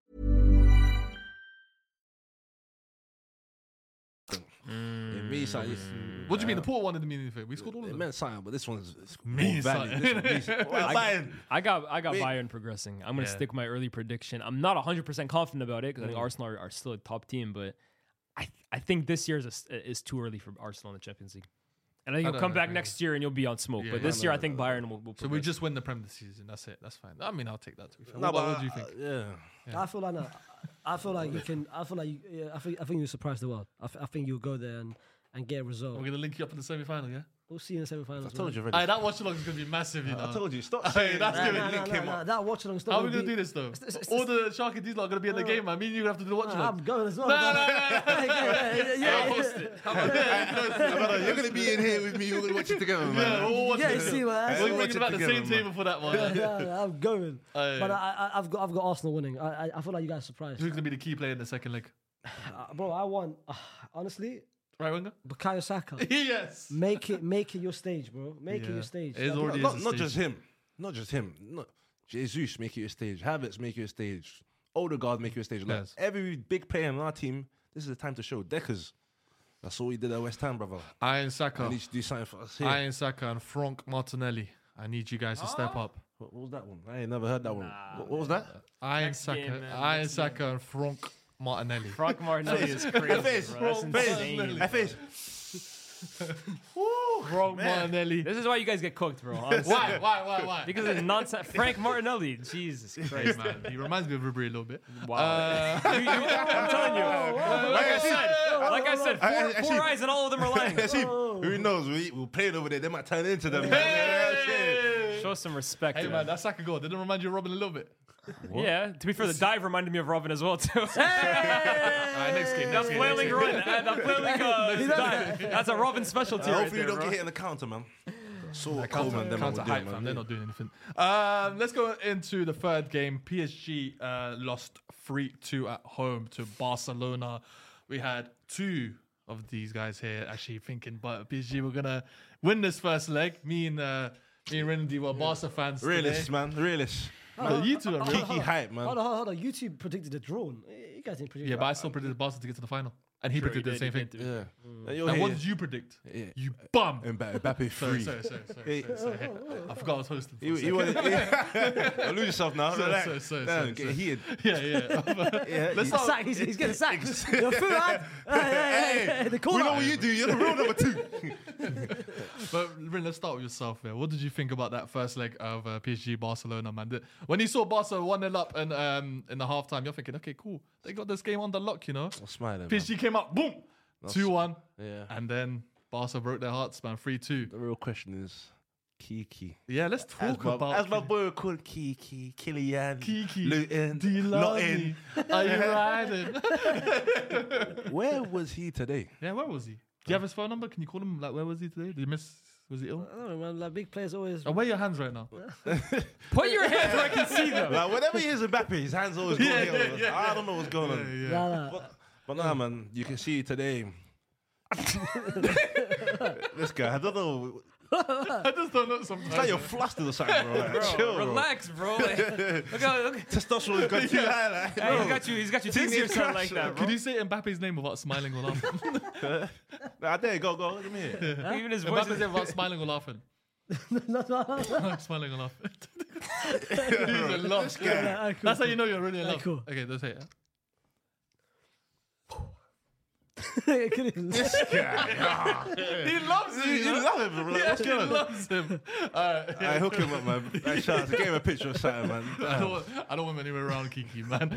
It means something. What do you mean? The Porto one didn't mean anything. We scored all of It them. meant something, but this one's it's Means more valid. something. This one means something. Well, Bayern. I got I got Wait. Bayern progressing. I'm going to Yeah. stick with my early prediction. I'm not one hundred percent confident about it because I think Arsenal are, are still a top team, but I I think this year is, a s is too early for Arsenal in the Champions League. And I think I you'll don't come know, back yeah. next year and you'll be on smoke. Yeah, but yeah. this No, year, no, I think no, Bayern will, will So we progress. just win the Premier this season. That's it. That's fine. I mean, I'll take that. To be fair. No, what, but what do you uh, think? yeah. I feel like no, I feel like you can. I feel like you, yeah, I think I think you surprise the world. I, th- I think you'll go there and, and get a result. We're gonna link you up in the semi-final, yeah. We'll see you in the semi-finals. I told you already. Aye, that watch along is gonna be massive, you know. I told you. Stop Hey, saying that's that. giving Nah, nah, link nah, him nah, up. that watch along. How are we gonna do this though? it's- it's- All the Sharky D's lot are gonna be in the No. game, man. Me and you have to do the watch I'm along. going as well. No, man. no, no, no. Yeah, yeah, yeah, yeah, I'll host it. How about that? Brother, you're gonna be in here with me. We're gonna watch it together, man. Yeah, we'll watch Yeah, it. you see, man. We're We'll watch thinking it about the together, same man. table for that one. yeah, yeah, I'm going. Aye. But I, I, I've got, I've got Arsenal winning. I, I, I feel like you guys are surprised. Who's gonna be the key player in the second leg? Uh, bro, I want, uh, honestly, Right winger? Bukayo Saka. Yes. Make it, make it your stage, bro. Make it Yeah. your stage. It is Like, already Not, is a not stage. just him. Not just him. Not Jesus make it a stage. Havertz make it a stage. Odegaard make it a stage. Like Yes. every big player in our team, this is the time to show. Deckers. That's all we did at West Ham, brother. Iron I Saka. need to do something for us here. Iron Saka and Frank Martinelli. I need you guys to step up. What, what was that one? I ain't never heard that one. What, what was that? Iron Next Saka. game, man, Iron next Saka and Frank Martinelli. Frank Martinelli is crazy. Face, bro. That's face, insane. Hey, face. Frank Martinelli. This is why you guys get cooked, bro. honestly. Why? Why? Why? Why? Because of nonsense. Frank Martinelli. Jesus Hey, Christ. man, he reminds me of Ribery a little bit. Wow. Uh, You- you- I'm telling you. Like I said, like I said, I- I- four, I four see- eyes and all of them are lying. See, who knows? We, we'll play it over there. They might turn into them. Hey! Show some respect. Hey man. man, that Saka goal didn't remind you of Robin a little bit. Yeah, to be fair, the dive reminded me of Robin as well, too. Alright, next game. That Next game. flailing next run, game. uh, that flailing uh, dive. That's a Robin specialty right Hopefully, there, you don't bro. get hit in the counter, man. So Counter, Coleman, them counter will do, hype, man. fam. They're not doing anything. Um, let's go into the third game. P S G uh, lost three two at home to Barcelona. We had two of these guys here actually thinking, but P S G were gonna win this first leg. Me and uh, me and Rendy were Barca fans. Realist, today. man. Realist. But you two are real. Kiki hype, man. Hold on, hold on. You two predicted a draw. You guys didn't predict Yeah, that. but I still predicted Barca to get to the final. And he Sure, predicted he the same did, thing. he did. Yeah. And, you're And here- what did you predict? Yeah. You bum. Mba- Mbappe Sorry, three. sorry, sorry, sorry, Hey. sorry, sorry, sorry. I forgot I was hosting. For a You, second. you wanted, yeah. Don't lose yourself now. Sorry, Relax. sorry, sorry, Damn, sorry, get sorry. heated. Yeah, yeah. Yeah, Let's you- not. Sack, he's, he's getting sacked. You're fool, lad. Hey, hey, hey, hey, the we corner. know what you do. You're the real number two. But Rin, let's start with yourself. Man. What did you think about that first leg of uh, P S G Barcelona, man? The- When you saw Barca one nil up and um, in the halftime, you're thinking, okay, cool, they got this game under lock, you know. I'm smiling. P S G came up, boom, two one, Yeah. and then Barca broke their hearts, man, three two. The real question is Kiki. Yeah, let's As talk my, about as my boy would call Kiki, Killian, Kiki. Luton, Do you love Lottin. me? Are you riding? Where was he today? Yeah, where was he? Do you have his phone number? Can you call him? Like, where was he today? Did he miss? Was he ill? I don't know, man. Like big players always. Oh, where are your hands right now? Put your hands where I can see them. Like whenever he is Mbappe, his hands always go Yeah, here. yeah, yeah, I don't know what's going on. Nah, nah. But, but nah, man, you can see today. This guy, I don't know. I just don't know sometimes. It's like you're flustered or something, bro. Like, Bro, chill, bro. relax, bro. Like, look at, look. Testosterone's got too high. Like, Hey, he's bro. got you. He's got you Things thinking or something crash. like that, bro. Could you say Mbappe's name without smiling or laughing? Nah, there you go, go. Let me hear. Even his voice Mbappe's is name without smiling or laughing. No, no. Smiling or laughing. He's in love. Yeah, alright, cool, That's how cool. you know you're really in Alright, love. cool. Okay, let's say it. Couldn't even- He loves You, you love him, bro. Like, what's He going on? loves him. Alright. I hook him up, man. Hey, shout out to give him a picture of something, man. I don't, want, I don't want him anywhere around Kiki, man.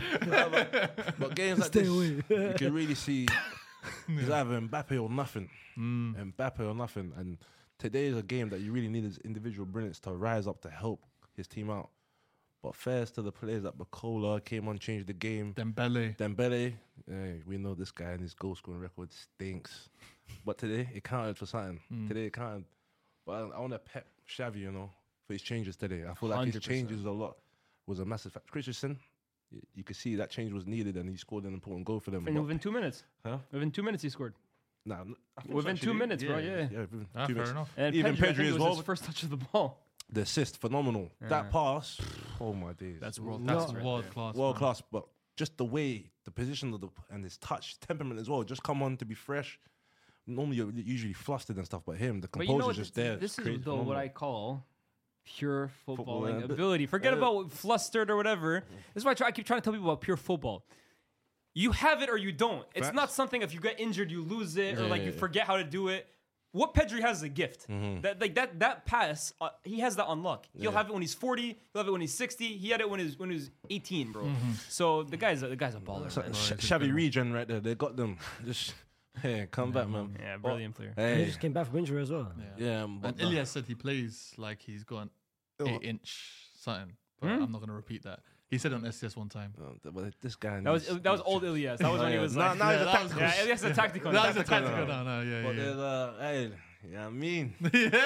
But games like Stay this, away. you can really see it's either Mbappe or nothing. Mbappe or nothing. And today is a game that you really need his individual brilliance to rise up to help his team out. But fairs to the players like Bacola came on, changed the game. Dembele. Dembele, hey, we know this guy and his goal scoring record stinks. But today it counted for something. Today it counted. But I, I want to pep Xavi, you know, for his changes today. I feel like one his hundred percent. changes a lot was a massive factor. Christensen, you, you could see that change was needed and he scored an important goal for them. And But- within two minutes. Huh? Within two minutes, he scored. Nah, n- I think Within so, two actually. minutes, bro, yeah. within Ah, two fair minutes. enough. And Even Pedri, I Pedri think it as was well, his but- first touch of the ball. The assist, phenomenal. That pass, oh my days. That's world That's class. right world there. class. world man. class, but just the way, the position of the and his touch, temperament as well. Just come on to be fresh. Normally you're usually flustered and stuff, but him, the But you composure's know what? just This, there. this It's crazy, is though what phenomenal. I call pure footballing Football, yeah. ability. Forget Yeah. about flustered or whatever. This is why I, try, I keep trying to tell people about pure football. You have it or you don't. It's Facts. not something if you get injured you lose it or Yeah, like yeah, you yeah. forget how to do it. What Pedri has is a gift. That like that that pass, uh, he has that unlock. He'll Yeah. have it when he's forty. He'll have it when he's sixty. He had it when he was when he was eighteen, bro. So the guy's a, the guy's a baller. So, man. Sh- Xavi regen right there. They got them. Just hey, come back, man. Yeah, brilliant player. He Hey, just came back from injury as well. yeah, um, but And Ilya said he plays like he's got an eight inch something. But I'm not going to repeat that. He said it on S C S one time. uh, but this guy. That was needs- that was old Ilyas. That was when he Yeah, was now- like now he's a that was- tactical. yeah, Ilyas is a tactical. That was a tactical tactical. now. No, no, yeah, But yeah. there's uh, hey, yeah, I mean,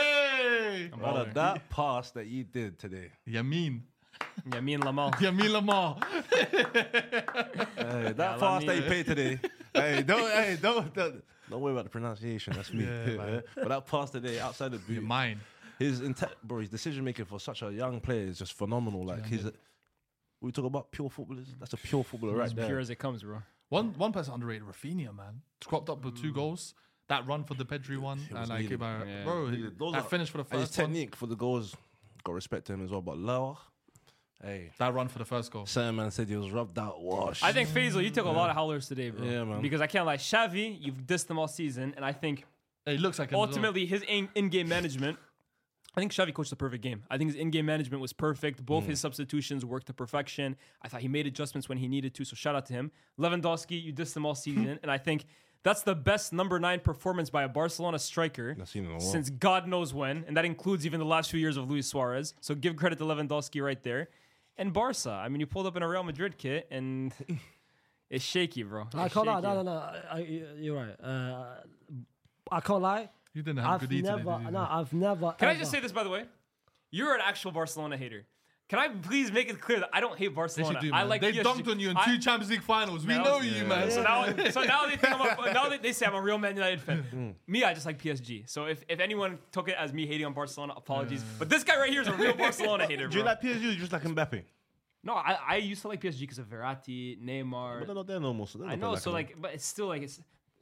Hey! brother, baller. that pass that you did today. Yamin. Yeah, me and Lamal. Yamin Lamar. Hey, that Yeah, pass Lamine. that you played today. hey, don't, hey, don't, don't, don't worry about the pronunciation. That's me. Yeah, man. but that pass today outside the boot, Mine. his inte- bro, his decision making for such a young player is just phenomenal. Like his, we talk about pure footballers. That's a pure footballer right As there. pure as it comes, bro. One one person underrated, Rafinha, man. Cropped up with two goals. That run for the Pedri one. was And like, needed. uh, Yeah. bro, Needed. Those that are- finish for the And his first one. technique for the goals, got respect to him as well. But Lower, hey, That run for the first goal. certain man said he was rubbed out, washed. I think Faisal, you took a lot of howlers today, bro. Yeah, man. Because I can't lie, Xavi, you've dissed him all season, and I think Hey, he looks like him as well. ultimately his in- in-game management. I think Xavi coached the perfect game. I think his in-game management was perfect. Both his substitutions worked to perfection. I thought he made adjustments when he needed to, so shout out to him. Lewandowski, you dissed him all season, and I think that's the best number nine performance by a Barcelona striker I've seen it in a while. since God knows when, and that includes even the last few years of Luis Suarez. So give credit to Lewandowski right there. And Barca, I mean, you pulled up in a Real Madrid kit, and it's shaky, bro. I It's can't lie. shaky. No, no, no. I, I, you're right. Uh, I can't lie. You didn't have a I've good eat today, never. did you? No, I've never. Can I ever- just say this, by the way? You're an actual Barcelona hater. Can I please make it clear that I don't hate Yes, Barcelona? you do, I man. like They P S G. dunked on you in I- two Champions League finals. We That know was- you, yeah. man. So now, so now they think I'm a, now they, they say I'm a real Man United fan. Me, I just like P S G. So if, if anyone took it as me hating on Barcelona, apologies. But this guy right here is a real Barcelona hater, Do you bro. like P S G or you just like Mbappe? No, I, I used to like P S G because of Verratti, Neymar. But they're not there no more. So they're I not know, like so him. like, but it's still like it's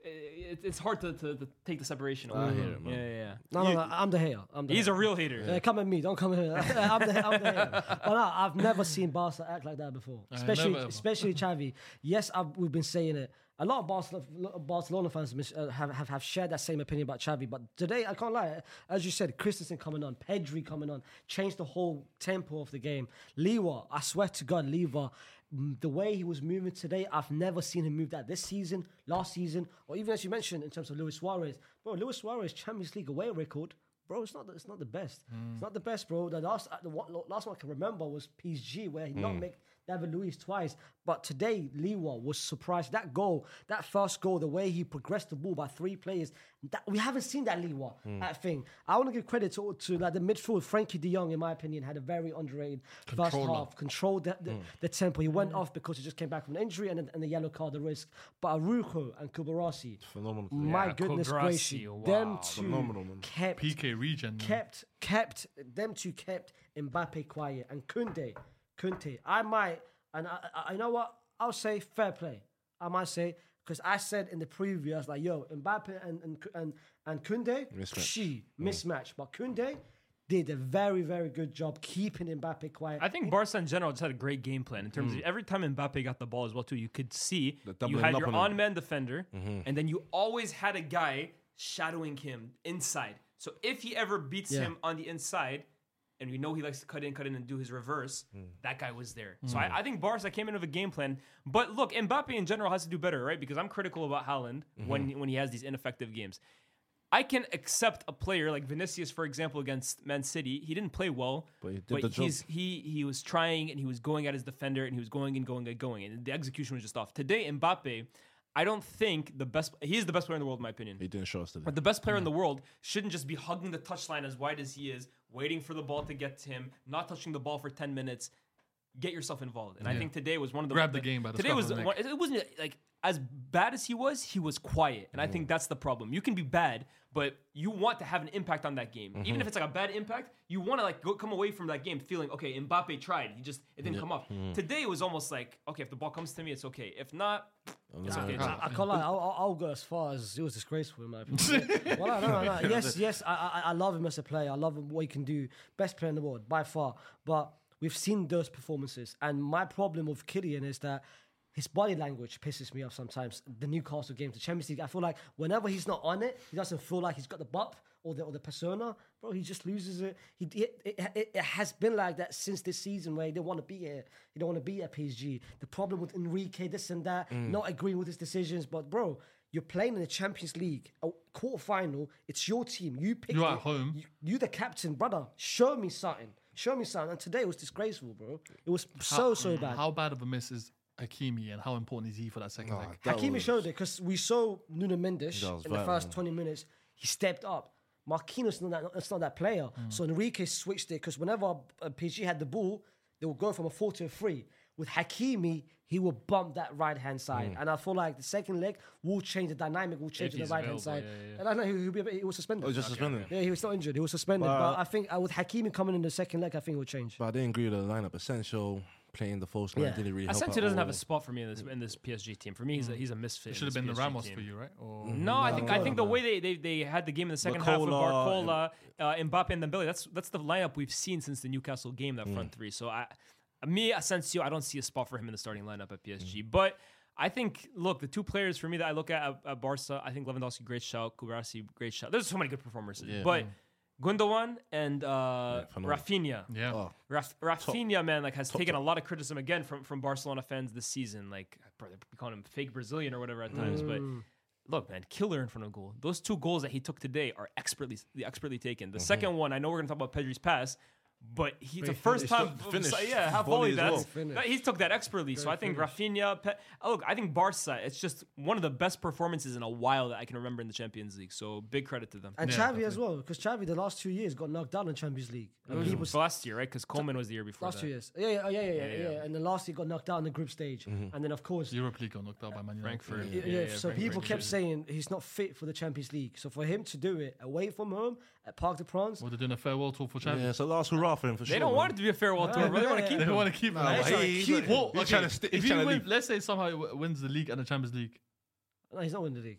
it, it's hard to, to, to take the separation away. I hate it, man. Yeah, yeah, yeah. No, no, no, I'm the hater. I'm the He's hater. a real hater. Yeah, come at me. Don't come here. I'm the, I'm the hater. But no, I've never seen Barca act like that before. Especially, never, ever. especially Xavi. Yes, I've, we've been saying it. A lot of Barcelona, Barcelona fans mis- uh, have, have have shared that same opinion about Xavi. But today, I can't lie. As you said, Christensen coming on, Pedri coming on, changed the whole tempo of the game. Lewa, I swear to God, Lewa, mm, the way he was moving today, I've never seen him move that this season, last season, or even as you mentioned in terms of Luis Suarez. Bro, Luis Suarez Champions League away record. Bro, it's not the, it's not the best. It's not the best, bro. The last uh, the one, last one I can remember was P S G, where he not make David Luiz twice. But today, Lewa was surprised. That goal, that first goal, the way he progressed the ball by three players, that, we haven't seen that Lewa that thing. I want to give credit to, to like the midfield. Frankie de Jong, in my opinion, had a very underrated first Controller. half. Controlled the, the, the tempo. He went off because he just came back from an injury and, and the yellow card, the risk. But Arujo and Kubarasi, Phenomenal. my Yeah, goodness Kubarasi, gracious, wow. them two Phenomenal, man. kept P K region. kept kept them two kept Mbappe quiet and Kunde, Kunte. I might, and I, I, I know what I'll say. Fair play. I might say because I said in the preview, I was like, "Yo, Mbappe and and and, and Kunde, Mismatch. she mismatch." But Kunde did a very very good job keeping Mbappe quiet. I think Barca in general just had a great game plan in terms of every time Mbappe got the ball as well too. You could see The you doubling had up your on him. on-man defender, and then you always had a guy shadowing him inside. So if he ever beats Yeah. him on the inside, and we know he likes to cut in, cut in, and do his reverse, that guy was there. So I, I think Barca came in with a game plan. But look, Mbappe in general has to do better, right? Because I'm critical about Haaland when when he has these ineffective games. I can accept a player like Vinicius, for example, against Man City. He didn't play well, But he did the job. he's, he he was trying and he was going at his defender and he was going and going and going, and the execution was just off. Today, Mbappe, I don't think the best. He is the best player in the world, in my opinion. He didn't show us today. But the best player in the world shouldn't just be hugging the touchline as wide as he is, waiting for the ball to get to him, not touching the ball for ten minutes. Get yourself involved. And I Yeah. think today was one of the Grab the game by the today scruff was of the the neck. one, it wasn't like as bad as he was. He was quiet, and I think that's the problem. You can be bad, but you want to have an impact on that game, even if it's like a bad impact. You want to like go come away from that game feeling okay. Mbappe tried. He just it didn't come up. Today it was almost like okay, if the ball comes to me, it's okay. If not, it's okay. I, I can't lie. I'll, I'll I'll go as far as it was disgraceful in my opinion. well, no, no, no. Yes, yes. I, I I love him as a player. I love him what he can do. Best player in the world by far. But we've seen those performances, and my problem with Kylian is that his body language pisses me off sometimes. The Newcastle games, the Champions League. I feel like whenever he's not on it, he doesn't feel like he's got the bop or the or the persona. Bro, he just loses it. He it, it, it, it has been like that since this season where he didn't want to be here. He don't want to be at P S G. The problem with Enrique, this and that, not agreeing with his decisions. But bro, you're playing in the Champions League, a quarter final. It's your team. You picked You're it. at home. You, you the captain, brother. Show me something. Show me something. And today was disgraceful, bro. It was so so bad. How bad of a miss is Hakimi, and how important is he for that second Oh, leg? that Hakimi was- showed it because we saw Nuno Mendes That was in the vital, first man. twenty minutes. He stepped up. Marquinhos is not that, it's not that player. So Enrique switched it because whenever uh, P S G had the ball, they would go from a four to a three. With Hakimi, he will bump that right hand side, and I feel like the second leg will change the dynamic, will change If to the he's right hand available, side. yeah, yeah. And I know he, he'll be, he was suspended. Oh, just suspended. Yeah, he was not injured. He was suspended. But- But I think uh, with Hakimi coming in the second leg, I think it will change. But I didn't agree with the lineup. Essential playing the false nine Yeah. didn't really help. Asensio at doesn't have all. a spot for me in this in this P S G team. For me, he's a, he's a misfit. It in should have this been the P S G Ramos team. for you, right? Or No, I think I No, think the no. way they, they they had the game in the second half with Barcola Barcola, uh, Mbappe, and Dembele. That's that's the lineup we've seen since the Newcastle game. That front three. So I, me Asensio, I don't see a spot for him in the starting lineup at P S G. But I think look, the two players for me that I look at at, at Barca, I think Lewandowski great shout, Kubarasi great shout. There's so many good performances, Yeah. but. Gundogan and uh, phenomenal. Rafinha. yeah. Oh, Raf- Rafinha, man, like has taken a lot of criticism again from, from Barcelona fans this season. Like, bro, they're calling him fake Brazilian or whatever at times. But look, man, killer in front of goal. Those two goals that he took today are expertly expertly taken. The second one, I know we're gonna talk about Pedri's pass, but he's the first finished, time, finished, yeah, half volley volley. as well. That's Finished. that, he took that expertly. So I think Rafinha. Pe- oh, look, I think Barca. It's just one of the best performances in a while that I can remember in the Champions League. So big credit to them. And Yeah, Xavi as well, because Xavi the last two years got knocked down in Champions League. And It was people last year, right? Because Coleman was the year before. Last that. two years. Yeah, yeah, yeah, yeah, yeah, yeah. yeah. And then last year got knocked out in the group stage. And then, of course, Europa League got knocked out by Man United. Frankfurt. yeah, Yeah, yeah, so Frankfurt. people kept saying he's not fit for the Champions League. So for him to do it away from home at Parc des Princes, Well, they're doing a farewell tour for Champions. yeah, so last hurrah for him for sure. They don't man. want it to be a farewell tour, bro. They want to yeah, keep They him. want to keep him. Nah, Right? but trying to he- keep he's- him. Well, he's okay, trying to sti- if he's he trying to win, leave. let's say somehow he w- wins the league and the Champions League. no, he's not winning the league.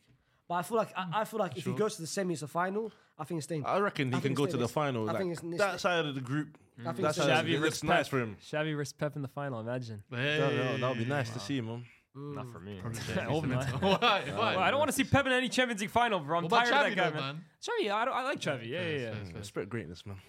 But I feel like I, I feel like if he goes to the semis or final, I think it's staying. I reckon he I can think go it's to the staying. final. I Like, think it's- it's- that side of the group. I think That it's side staying. of Xavi it looks versus nice Pep. for him. Xavi versus Pep in the final. Imagine. Hey. That, that, that would be nice to see, man. Not for me. Why? I hope not. Why? Well, I don't want to see Pep in any Champions League final, bro. I'm What about tired Xavi of that guy, though, man. man? Xavi, I, don't, I like Xavi. Yeah, yeah, yeah. Spread greatness, man.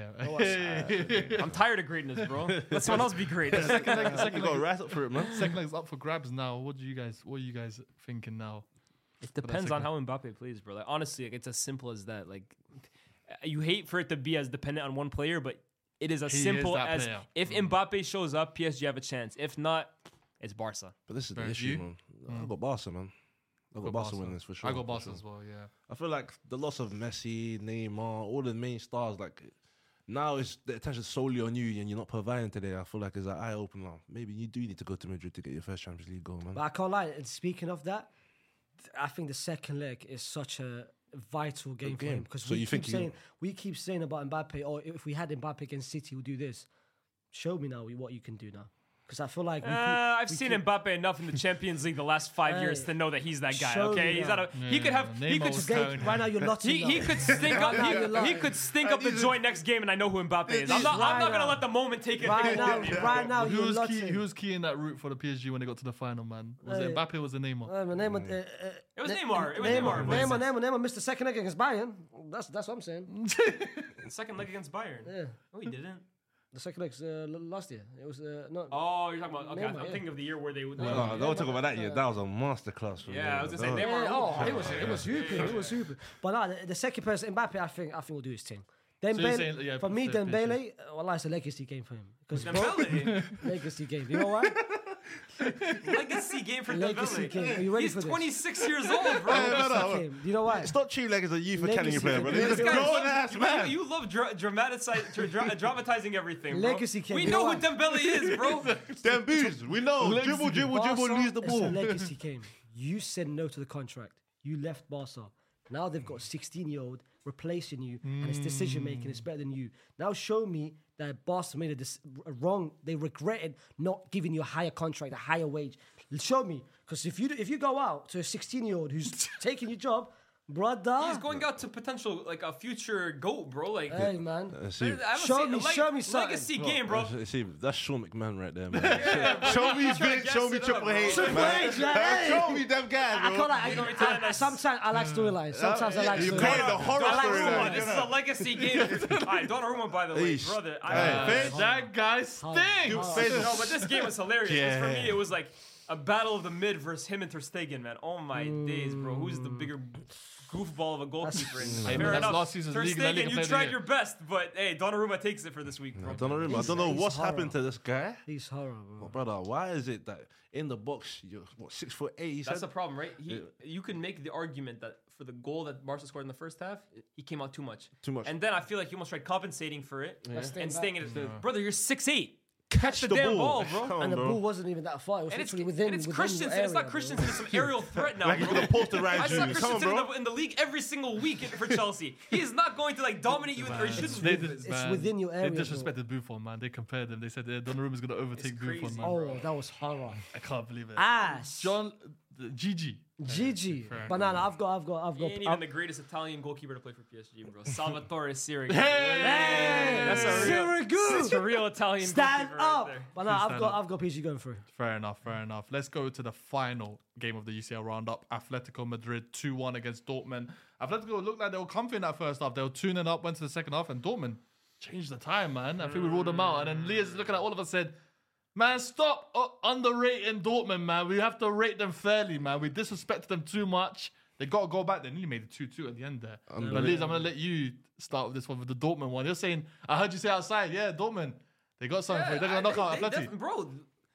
Yeah. I'm tired of greatness, bro. Let someone else be great. Second leg, You second got to leg, rise up for it, man. second leg's up for grabs now. What do you guys? What are you guys thinking now? It depends on how Mbappe plays, bro. Like honestly, like, it's as simple as that. Like you hate for it to be as dependent on one player, but it is as He is simple that as player. if Mbappe shows up, P S G have a chance. If not, it's Barca. But this is the Fair. issue, You? man. I got Barca, man. I got Barca winning this for sure. I got for Barca sure. as well. Yeah. I feel like the loss of Messi, Neymar, all the main stars, like now it's the attention solely on you and you're not providing today. I feel like it's an eye opener. Maybe you do need to go to Madrid to get your first Champions League goal, man. But I can't lie. And speaking of that, I think the second leg is such a vital game, for him game. because So we you keep think you- saying we keep saying about Mbappe. Oh, if we had Mbappe against City, we'll do this. Show me now what you can do now, because I feel like we Uh, keep, I've we seen keep, Mbappe enough in the Champions League the last five years Hey, to know that he's that guy. show Okay, me he's now. not a. He could have. Yeah, He Neymar could. was Today, right now you're lotting. He, he now. could stink up. Right now you're He, he lying. could stink up the joint next game, and I know who Mbappe is. I'm not. I'm Right not gonna now. let the moment take it. Right take now, over me, bro. right now Who you're was key? lotting. Who was key in that route for the P S G when they got to the final, man? Was Hey. it Mbappe? Or was it Neymar? Uh, but Neymar, uh, uh, It was Ne- Neymar. It was Neymar, Neymar. Neymar, bro. Neymar, Neymar missed the second leg against Bayern. That's that's what I'm saying. Second leg against Bayern. Yeah, No, he didn't. the second leg's uh, l- last year. It was uh, not. Oh, you're talking about. Okay, Neymar, I'm yeah. thinking of the year where they would. No, don't talk about that yet. That was a masterclass. from Yeah, I Neymar. was gonna say That Neymar. Yeah, oh, it was it was hooping, it was hooping. But no, the, the second person, Mbappe, I think I think will do his thing. Dembele, you're saying, yeah, for me, so Dembele, uh, well, it's a legacy game for him. Because Dembele. legacy game. You know why? Legacy game for Legacy Dembele. game. Are you ready He's for this? twenty-six years old, bro. Legacy game. You know why? It's not cheap like as a youth academy Legacy player, can- bro. This He's a guy grown loves- ass you, man. you love dra- dramatizing, dra- dra- dramatizing everything, bro. Legacy game, We you know know who Dembele is, bro. Damn booze. We know. Dribble, dribble, dribble, Barca, lose the it's ball. a legacy game. You said no to the contract. You left Barca. Now they've got a sixteen-year-old replacing you, and his decision making is better than you. Now show me that Barca made a, dis- a wrong. They regretted not giving you a higher contract, a higher wage. Show me, because if you if you go out to a sixteen-year-old who's taking your job, brother, He's going out to potential like a future GOAT, bro. Like, Hey man, Uh, see, I haven't Show seen- me- leg- show me something. legacy game, bro. uh, see, that's Sean McMahon right there, man. bro, show you me trying to Vince, gas show me it up, Triple bro. H, Triple man. H, yeah, Show me them guys, I bro. can't. I, You know what I, I'm I, saying? sometimes I like storylines. Sometimes I like you storylines. created the horror I like story Roma. there. This is a legacy game. Alright, Donnarumma, by the way, Eesh. brother. I, Hey, uh, Vince, That guy stinks. no, but this game was hilarious. 'cause Yeah. For me, it was like a battle of the mid versus him and Ter Stegen, man. Oh my days, bro. Who's the bigger goofball of a goalkeeper? And Hey, man, fair that's enough. last season's Ter League- La Liga Stegen, Player you of the tried Year. your best, but hey, Donnarumma takes it for this week, bro. Donnarumma, I He's- don't know he's what's horror. happened to this guy. He's horror, bro. Brother, why is it that in the box you're what six foot eight? He That's said the problem, right? He, you can make the argument that for the goal that Barca scored in the first half, he came out too much. Too much. And then I feel like he almost tried compensating for it staying and back. staying in his brother. You're six eight. catch the damn ball, bro. Come on, And the bro. ball wasn't even that far. It was And it's, literally within, and it's within Christensen. your It's not area, Christensen. It's some aerial threat now, Like he's bro. gonna post around I you. saw Come on, Christensen in bro. the, in the league every single week for Chelsea. He is not going to like dominate you, or he shouldn't. They bro. did- It's man, within your area, They bro. disrespected Buffon, man. They compared them. They said uh, Donnarumma's gonna overtake Buffon, crazy. man. Oh, that was horror. I can't believe it. Ass. John, uh, Gigi. Gigi. fair. But no, no, I've got, I've got, I've He got. ain't even I've, the greatest Italian goalkeeper to play for P S G, bro. Salvatore Siri. Hey, That's a real, Sirigu. that's a real Italian Stand goalkeeper right up. there. But no, I've stand got, up. I've got P S G going through. Fair enough, fair enough. Let's go to the final game of the U C L roundup. Atletico Madrid two one against Dortmund. Atletico looked like they were comfy in that first half. They were tuning up, went to the second half, and Dortmund changed the time, man. I think we ruled them out. And then Leah's looking at all of us said, man, stop uh, underrating Dortmund, man. We have to rate them fairly, man. We disrespected them too much. They got to go back. They nearly made it two two at the end there. But Liz, I'm going to let you start with this one, with the Dortmund one. You're saying, I heard you say outside. Yeah, Dortmund. They got something for you. They're going to knock out they- they Atleti. def- bro,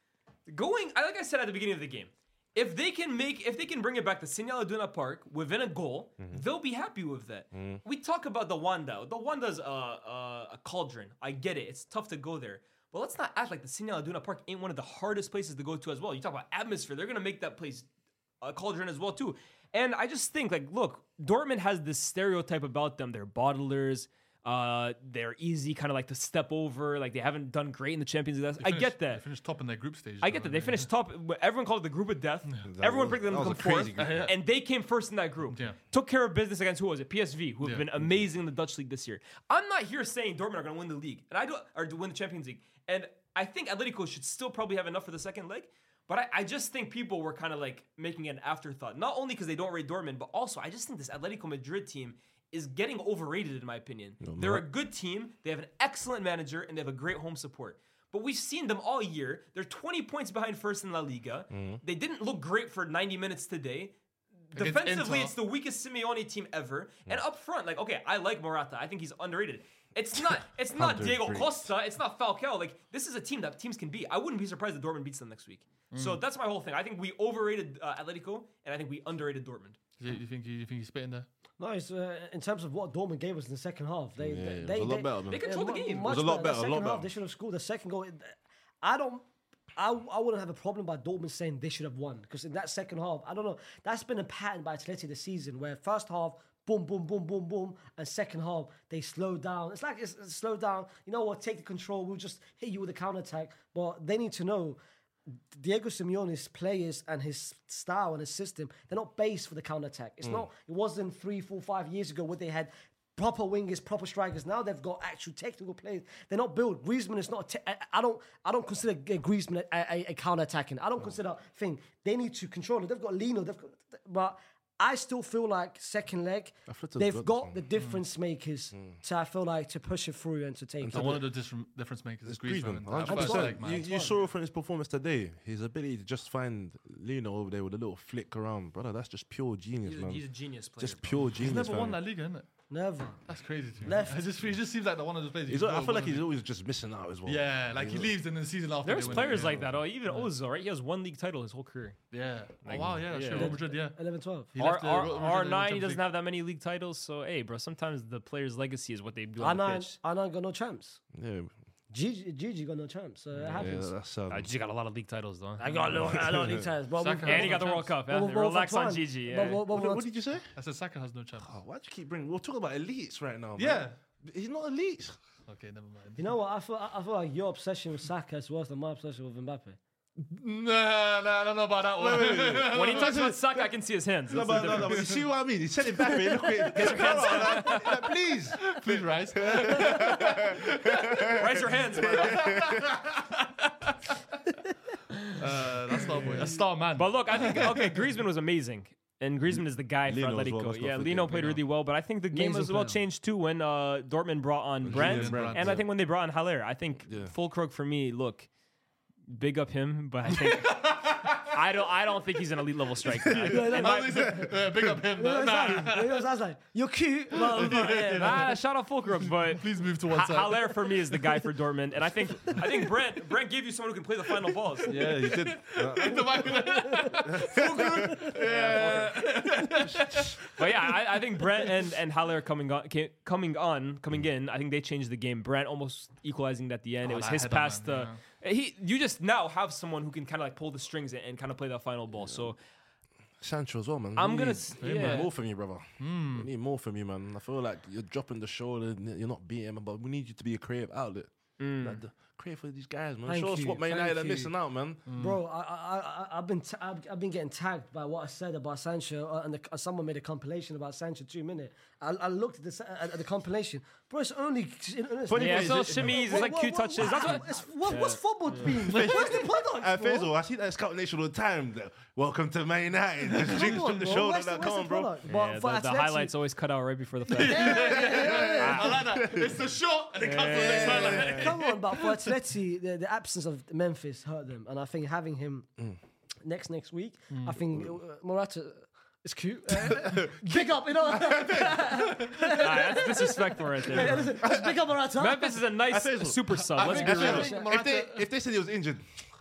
going, I- like I said at the beginning of the game, if they can make, if they can bring it back to Signal Iduna Park within a goal, they'll be happy with that. We talk about the Wanda. The Wanda's a, a, a cauldron. I get it. It's tough to go there. But let's not act like the Signal Iduna Park ain't one of the hardest places to go to as well. You talk about atmosphere. They're going to make that place a cauldron as well, too. And I just think, like, look, Dortmund has this stereotype about them. They're bottlers. Uh, they're easy, kind of like to step over. Like they haven't done great in the Champions League. They I finished- get that. They finished top in their group stage. I get that. They finished top. Everyone called it the group of death. Everyone was- predicted them to that come was a fourth. crazy group. And they came first in that group. Yeah. Took care of business against who was it? P S V, who have Yeah. been amazing in the Dutch league this year. I'm not here saying Dortmund are going to win the league. And I do, or to win the Champions League. And I think Atletico should still probably have enough for the second leg. But I, I just think people were kind of like making an afterthought. Not only because they don't rate Dortmund, but also I just think this Atletico Madrid team is getting overrated in my opinion. They're a good team. They have an excellent manager and they have a great home support. But we've seen them all year. They're twenty points behind first in La Liga. They didn't look great for ninety minutes today. Against Defensively, Inter. it's the weakest Simeone team ever. And up front, like, okay, I like Morata. I think he's underrated. It's not it's not Diego Underrated. Costa. It's not Falcao. Like, this is a team that teams can beat. I wouldn't be surprised if Dortmund beats them next week. So that's my whole thing. I think we overrated uh, Atletico, and I think we underrated Dortmund. You, you think you think he's spitting there? No, it's uh, in terms of what Dortmund gave us in the second half. They, Yeah, they, it was they, a lot they- better, man. They controlled the mu- game. It much was a lot The better, a second lot half, better. they should have scored. The second goal, I don't. I, I wouldn't have a problem by Dortmund saying they should have won because in that second half, I don't know. That's been a pattern by Atleti this season where first half, boom, boom, boom, boom, boom, and second half they slow down. It's like it's, it's slow down. You know what? Take the control. We'll just hit you with a counter attack. But they need to know. Diego Simeone's players and his style and his system, they're not based for the counter attack. It's not, it wasn't three, four, five years ago where they had proper wingers, proper strikers. Now they've got actual technical players. They're not built. Griezmann is not, a te- I, I don't I don't consider uh, Griezmann a, a, a counter attacking. I don't consider thing. They need to control it. They've got Lino, they've got, but I still feel like second leg, Athletico's they've got got this the difference makers to, I feel like, to push it through and to take And it. one of the dis- difference makers is Griezmann. Griezmann, in one that hundred first percent. leg, man. You, you saw from his performance today, his ability to just find Lino over there with a little flick around, brother. That's just pure genius, He's a, man. he's a genius player. Just pure He's genius. never won man. La Liga, isn't it? Never. That's crazy to me. Left. It just, he just seems like the one of those players. you He's, just I go feel like with he's him. always just missing out as well. Yeah, like he leaves and then the season after. There's they win players it, like yeah. that. Oh, even Ozil, right? He has one league title his whole career. Yeah. Oh wow, yeah, that's yeah. true. Real Madrid, yeah. eleven twelve. He R left the Real Madrid in the R nine, he Champions doesn't League. have that many league titles. So, hey, bro, sometimes the player's legacy is what they do I on the nine, pitch. I nine got no champs. Yeah, Gigi, Gigi got no champs, so it yeah, happens. that's um, Uh, Gigi got a lot of league titles, though. I got no, I don't need times. But Saka we- And he got the World Cup. Yeah? but- but- Relax but- on but- Gigi. but- Yeah. but- but- what, what did you say? I said Saka has no chance. Oh, why'd you keep bringing? We're talking about elites right now. Man. Yeah. He's not elite. Okay, never mind. You know what? I feel, I feel like your obsession with Saka is worse than my obsession with Mbappe. Nah, nah, I don't know about that one. When he talks about Saka, I can see his hands. No, That's the but, no, no, difference. but you see what I mean? He said it back, man. Look at it. Come on, like, like, please. Please rise. Raise your hands, bro. Uh, that's not boy. That's star man. But look, I think okay, Griezmann was amazing, and Griezmann is the guy Lino for as well, Atletico. let's not yeah, forget Lino played Lino. really well, but I think the game Amazing as well player. changed too when uh, Dortmund brought on Brandt, Julian Brandt, and yeah. I think when they brought on Haller. I think Yeah. Fulkrug for me, look, big up him, but I think I don't I don't think he's an elite level striker. I- Yeah, and I my- was gonna say, uh, big up him. You know But what nah. I'm saying? You know what I'm saying? You're cute, but, but yeah, Ah, shout out Fulkrug, but Please move to one Ha- side. Haller for me is the guy for Dortmund, and I think I think Brent Brent gave you someone who can play the final balls. Yeah, he did. Uh, But yeah, I, I think Brent and, and Haller coming on, ca- coming on, coming in. I think they changed the game. Brent almost equalizing at the end. Oh, it was that his header, pass man, to. He, you just now have someone who can kind of like pull the strings and, and kind of play that final ball. So Sancho as well, man. I'm We gonna need- s- we need yeah. more from you, brother. We need more from you, man. I feel like you're dropping the shoulder, and you're not beating him, but we need you to be a creative outlet. Like the, create for these guys, man. Thank Show us you, what Man thank United are you. missing out, man. Bro, I, I, I, I've been, t- I've, I've been getting tagged by what I said about Sancho, uh, and the, uh, someone made a compilation about Sancho two minutes. I, I looked at the, s- at, at the compilation, bro. It's only, it's But yeah, Is so it- shimmies, it's What- like what- cute what- touches. That's what. It's, what, What's football been? Where's the product? Uh, bro? Faisal, I see that Scout Nation all the time. that, Welcome to Man United. Just Come jinx on, from the bro. shoulder. Where's the- That, where's come the on, bro. product? But Yeah, for the, the Atleti- highlights always cut out right before the flash. I like that. It's the short and it comes to the next highlight. Come on, but for Atleti, the, the absence of Memphis hurt them, and I think having him next next week, I think uh, Morata is cute. Uh, big up, you know. Nah, that's disrespectful right Hey, there. listen, let's big up Morata. Memphis is a nice I think so. super sub. Let's think be I real. think- If they, if they said he was injured,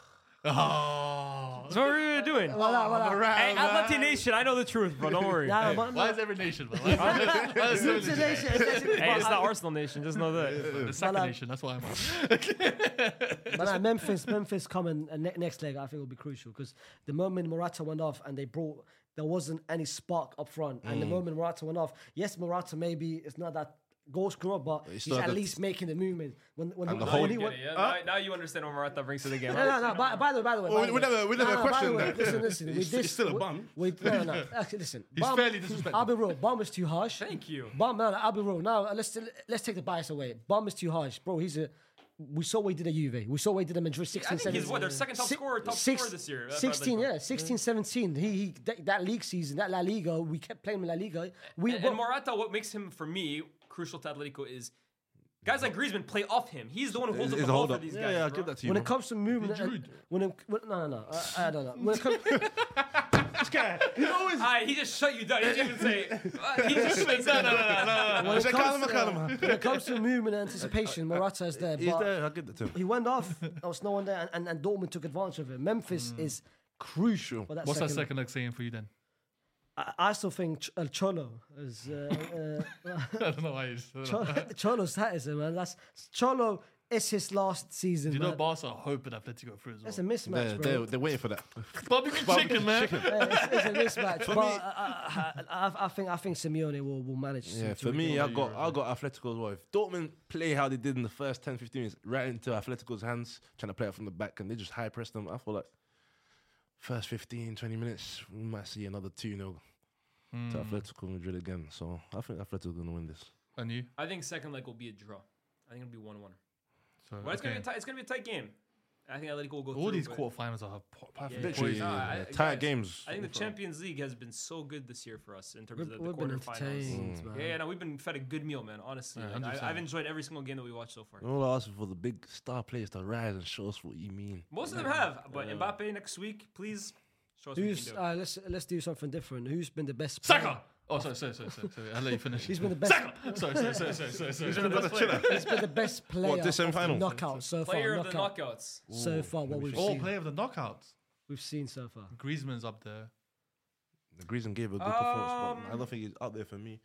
Oh. So what are we doing? Voilà, voilà. Hey, Atleti Nation, I know the truth, bro. Don't worry. Nah, but, Why is every nation, man? Why is, why is every It's nation? a nation, it's- it's- Hey, it's not Arsenal Nation. Just know that. The second But, um, nation, that's why I'm on. But nah, Memphis, Memphis coming uh, ne- next leg, I think will be crucial because the moment Morata went off and they brought, there wasn't any spark up front, and the moment Morata went off, yes, Morata maybe is not that goal scorer, but He's he's, still at got- least making the movement. When when, And he, the whole- when he Yeah, went, yeah, now, now you understand what Morata brings to the game. no, no, no. By, by the way, by the way, Well, by the we way. never- we never No, no, by the questioned way, that. Listen, listen. He's- with this, he's still a with- bum. With, no, no, no. Actually, listen. He's Bum- fairly disrespected. I'll be real. Bum is too harsh. Thank you. Bum, no, no, I'll be real. Now let's let's take the bias away. Bum is too harsh, bro. He's a. We saw what he did at Juve. We saw what he did at Madrid. I sixteen, think he's seventeen. what their second top Si- scorer, top six- scorer this year. That's what I sixteen, think. yeah, sixteen, seventeen. He, he that, that league season, that La Liga, we kept playing in La Liga. We And, and Morata, what makes him for me crucial to Atletico is guys like Griezmann play off him. He's the one who holds It's up a the ball hold for up. these Yeah, guys. yeah, I'll bro. give that to you. when it bro. comes to movement, and, when it, when, no, no, no, I, I don't know. When it comes, This guy, he's always. Aye, he just shut you down. He didn't even say. Uh, he just shut no, no, no, no, no. when, it Say, comes Kalama, to, Kalama. when it comes to movement and anticipation, Morata is there. He's but there. I'll give that to him. He went off. There was no one there, and, and, and Dortmund took advantage of it. Memphis is crucial. For that What's second that second leg saying for you then? I, I still think Ch- uh, Cholo is uh, uh, I don't know why you just. Cholo, Cholo's status, man. That's Cholo is his last season. Do you know man. Barca are hoping Atletico free as well? It's a mismatch, They're, bro. they're, they're waiting for that. Barbecue chicken, man. Yeah, it's, it's a mismatch. For but me- I, I, I, I think I think Simeone will, will manage. Yeah, to, for to me, regain I it. got I got Atletico as well. If Dortmund play how they did in the first ten, fifteen minutes, right into Atletico's hands, trying to play it from the back, and they just high press them, I feel like first fifteen, twenty minutes, we might see another two nil to Atletico Madrid again. So I think Atletico's going to win this. And you? I think second leg will be a draw. I think it'll be one-one. So, But it's gonna okay. be a tight. It's gonna be a tight game. I think Atletico will go All through. these but quarterfinals are po- perfect. Yeah, poison. yeah, Literally, No, yeah, I- yeah. guys, tight games. I think the Champions League has been so good this year for us in terms We've, of the, the we've been quarterfinals. entertained, man. Yeah, yeah, no, we've been fed a good meal, man. Honestly, Yeah, Like, one hundred I, percent. I've enjoyed every single game that we watched so far. All I ask is for the big star players to rise and show us what you mean. Most of them have, but Mbappe next week, please show us what you Who's can do. uh, let's let's do something different. Who's been the best? player? Saka! Oh, sorry, sorry, sorry, sorry, sorry. I'll let you finish. He's been the best. Saka! Sorry, sorry, sorry, sorry, sorry, sorry. been the best player. He's been the best player. What, this of the semi-final? knockout so far. Player of the knockout. knockouts. So far, what we've Oh, seen. player of the knockouts. We've seen so far. Griezmann's up there. The Griezmann gave a good performance, Um, but I don't think he's up there for me.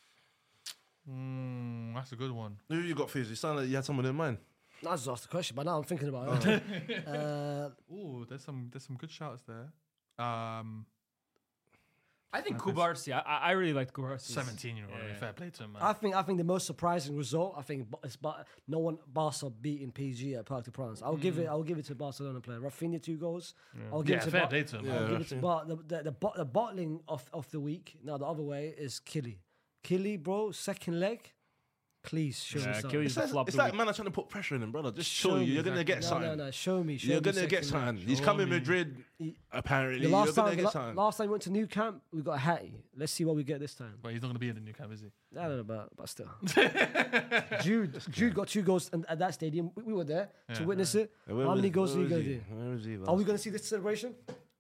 Mm, that's a good one. Who you got, Fizz? You sound like you had someone in mind. I just asked the question, but now I'm thinking about it. uh, Ooh, there's some there's some good shouts there. Um, I think Kubarsi. I, I really liked Kubarsi. seventeen year old. Yeah. Fair play to him, man. I think I think the most surprising result. I think Ba- it's Ba- no one Barca beating P S G at Parc des Princes. I'll give it. I'll give it to Barcelona player. Rafinha two goals. I'll give Yeah, it to fair Ba- play to him. I'll Yeah, give it to but the the, the, bot, the bottling of, of the week. Now the other way is Killy. Killy, bro, second leg. Please show Yeah, me something. Killy's It's the like, flop it's of the like week. man are trying to put pressure on him, brother. Just show, Show you. me You're going to exactly. get no, something. No, no, show me. Show You're me going to get second leg. something. He's Show coming me. Madrid, He- apparently. The You're last going time, to the get la- something. last time we went to New Camp, we got a hattie. Let's see what we get this time. But he's not going to be in the new camp, is he? I don't know, but, but still. Jude Jude got two goals in, at that stadium. We, we were there to Yeah. witness it. Yeah, where How was- many goals are where you going was to he? do? Where was he? Are we going to see this celebration?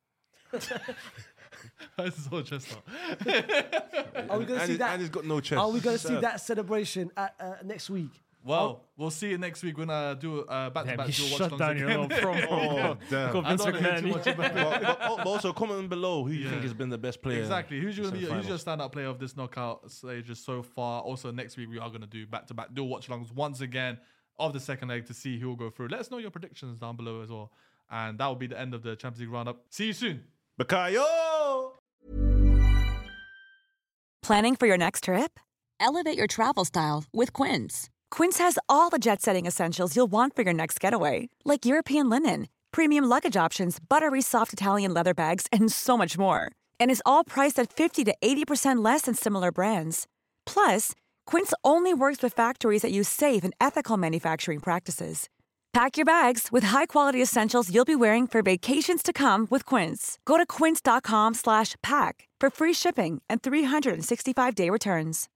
This is all just not. Are we going to and, see he- that? and he's got no chest. Are we going to see Sad. that celebration at, uh, next week? Well, we'll see you next week when I do uh, back to Damn, back. you dual watch shut alongs down your again. little promo. Oh, damn. Go Vince I don't hate too McMahon. much about but, but, oh, but also comment below who you think Yeah. has been the best player. Exactly. Who's your in who's your semifinals. standout player of this knockout stages so far? Also, next week we are going to do back to back dual watch alongs once again of the second leg to see who will go through. Let us know your predictions down below as well. And that will be the end of the Champions League roundup. See you soon. Bakayo! Planning for your next trip? Elevate your travel style with Quince. Quince has all the jet-setting essentials you'll want for your next getaway, like European linen, premium luggage options, buttery soft Italian leather bags, and so much more. And is all priced at fifty to eighty percent less than similar brands. Plus, Quince only works with factories that use safe and ethical manufacturing practices. Pack your bags with high-quality essentials you'll be wearing for vacations to come with Quince. Go to quince.com slash pack for free shipping and three sixty-five day returns.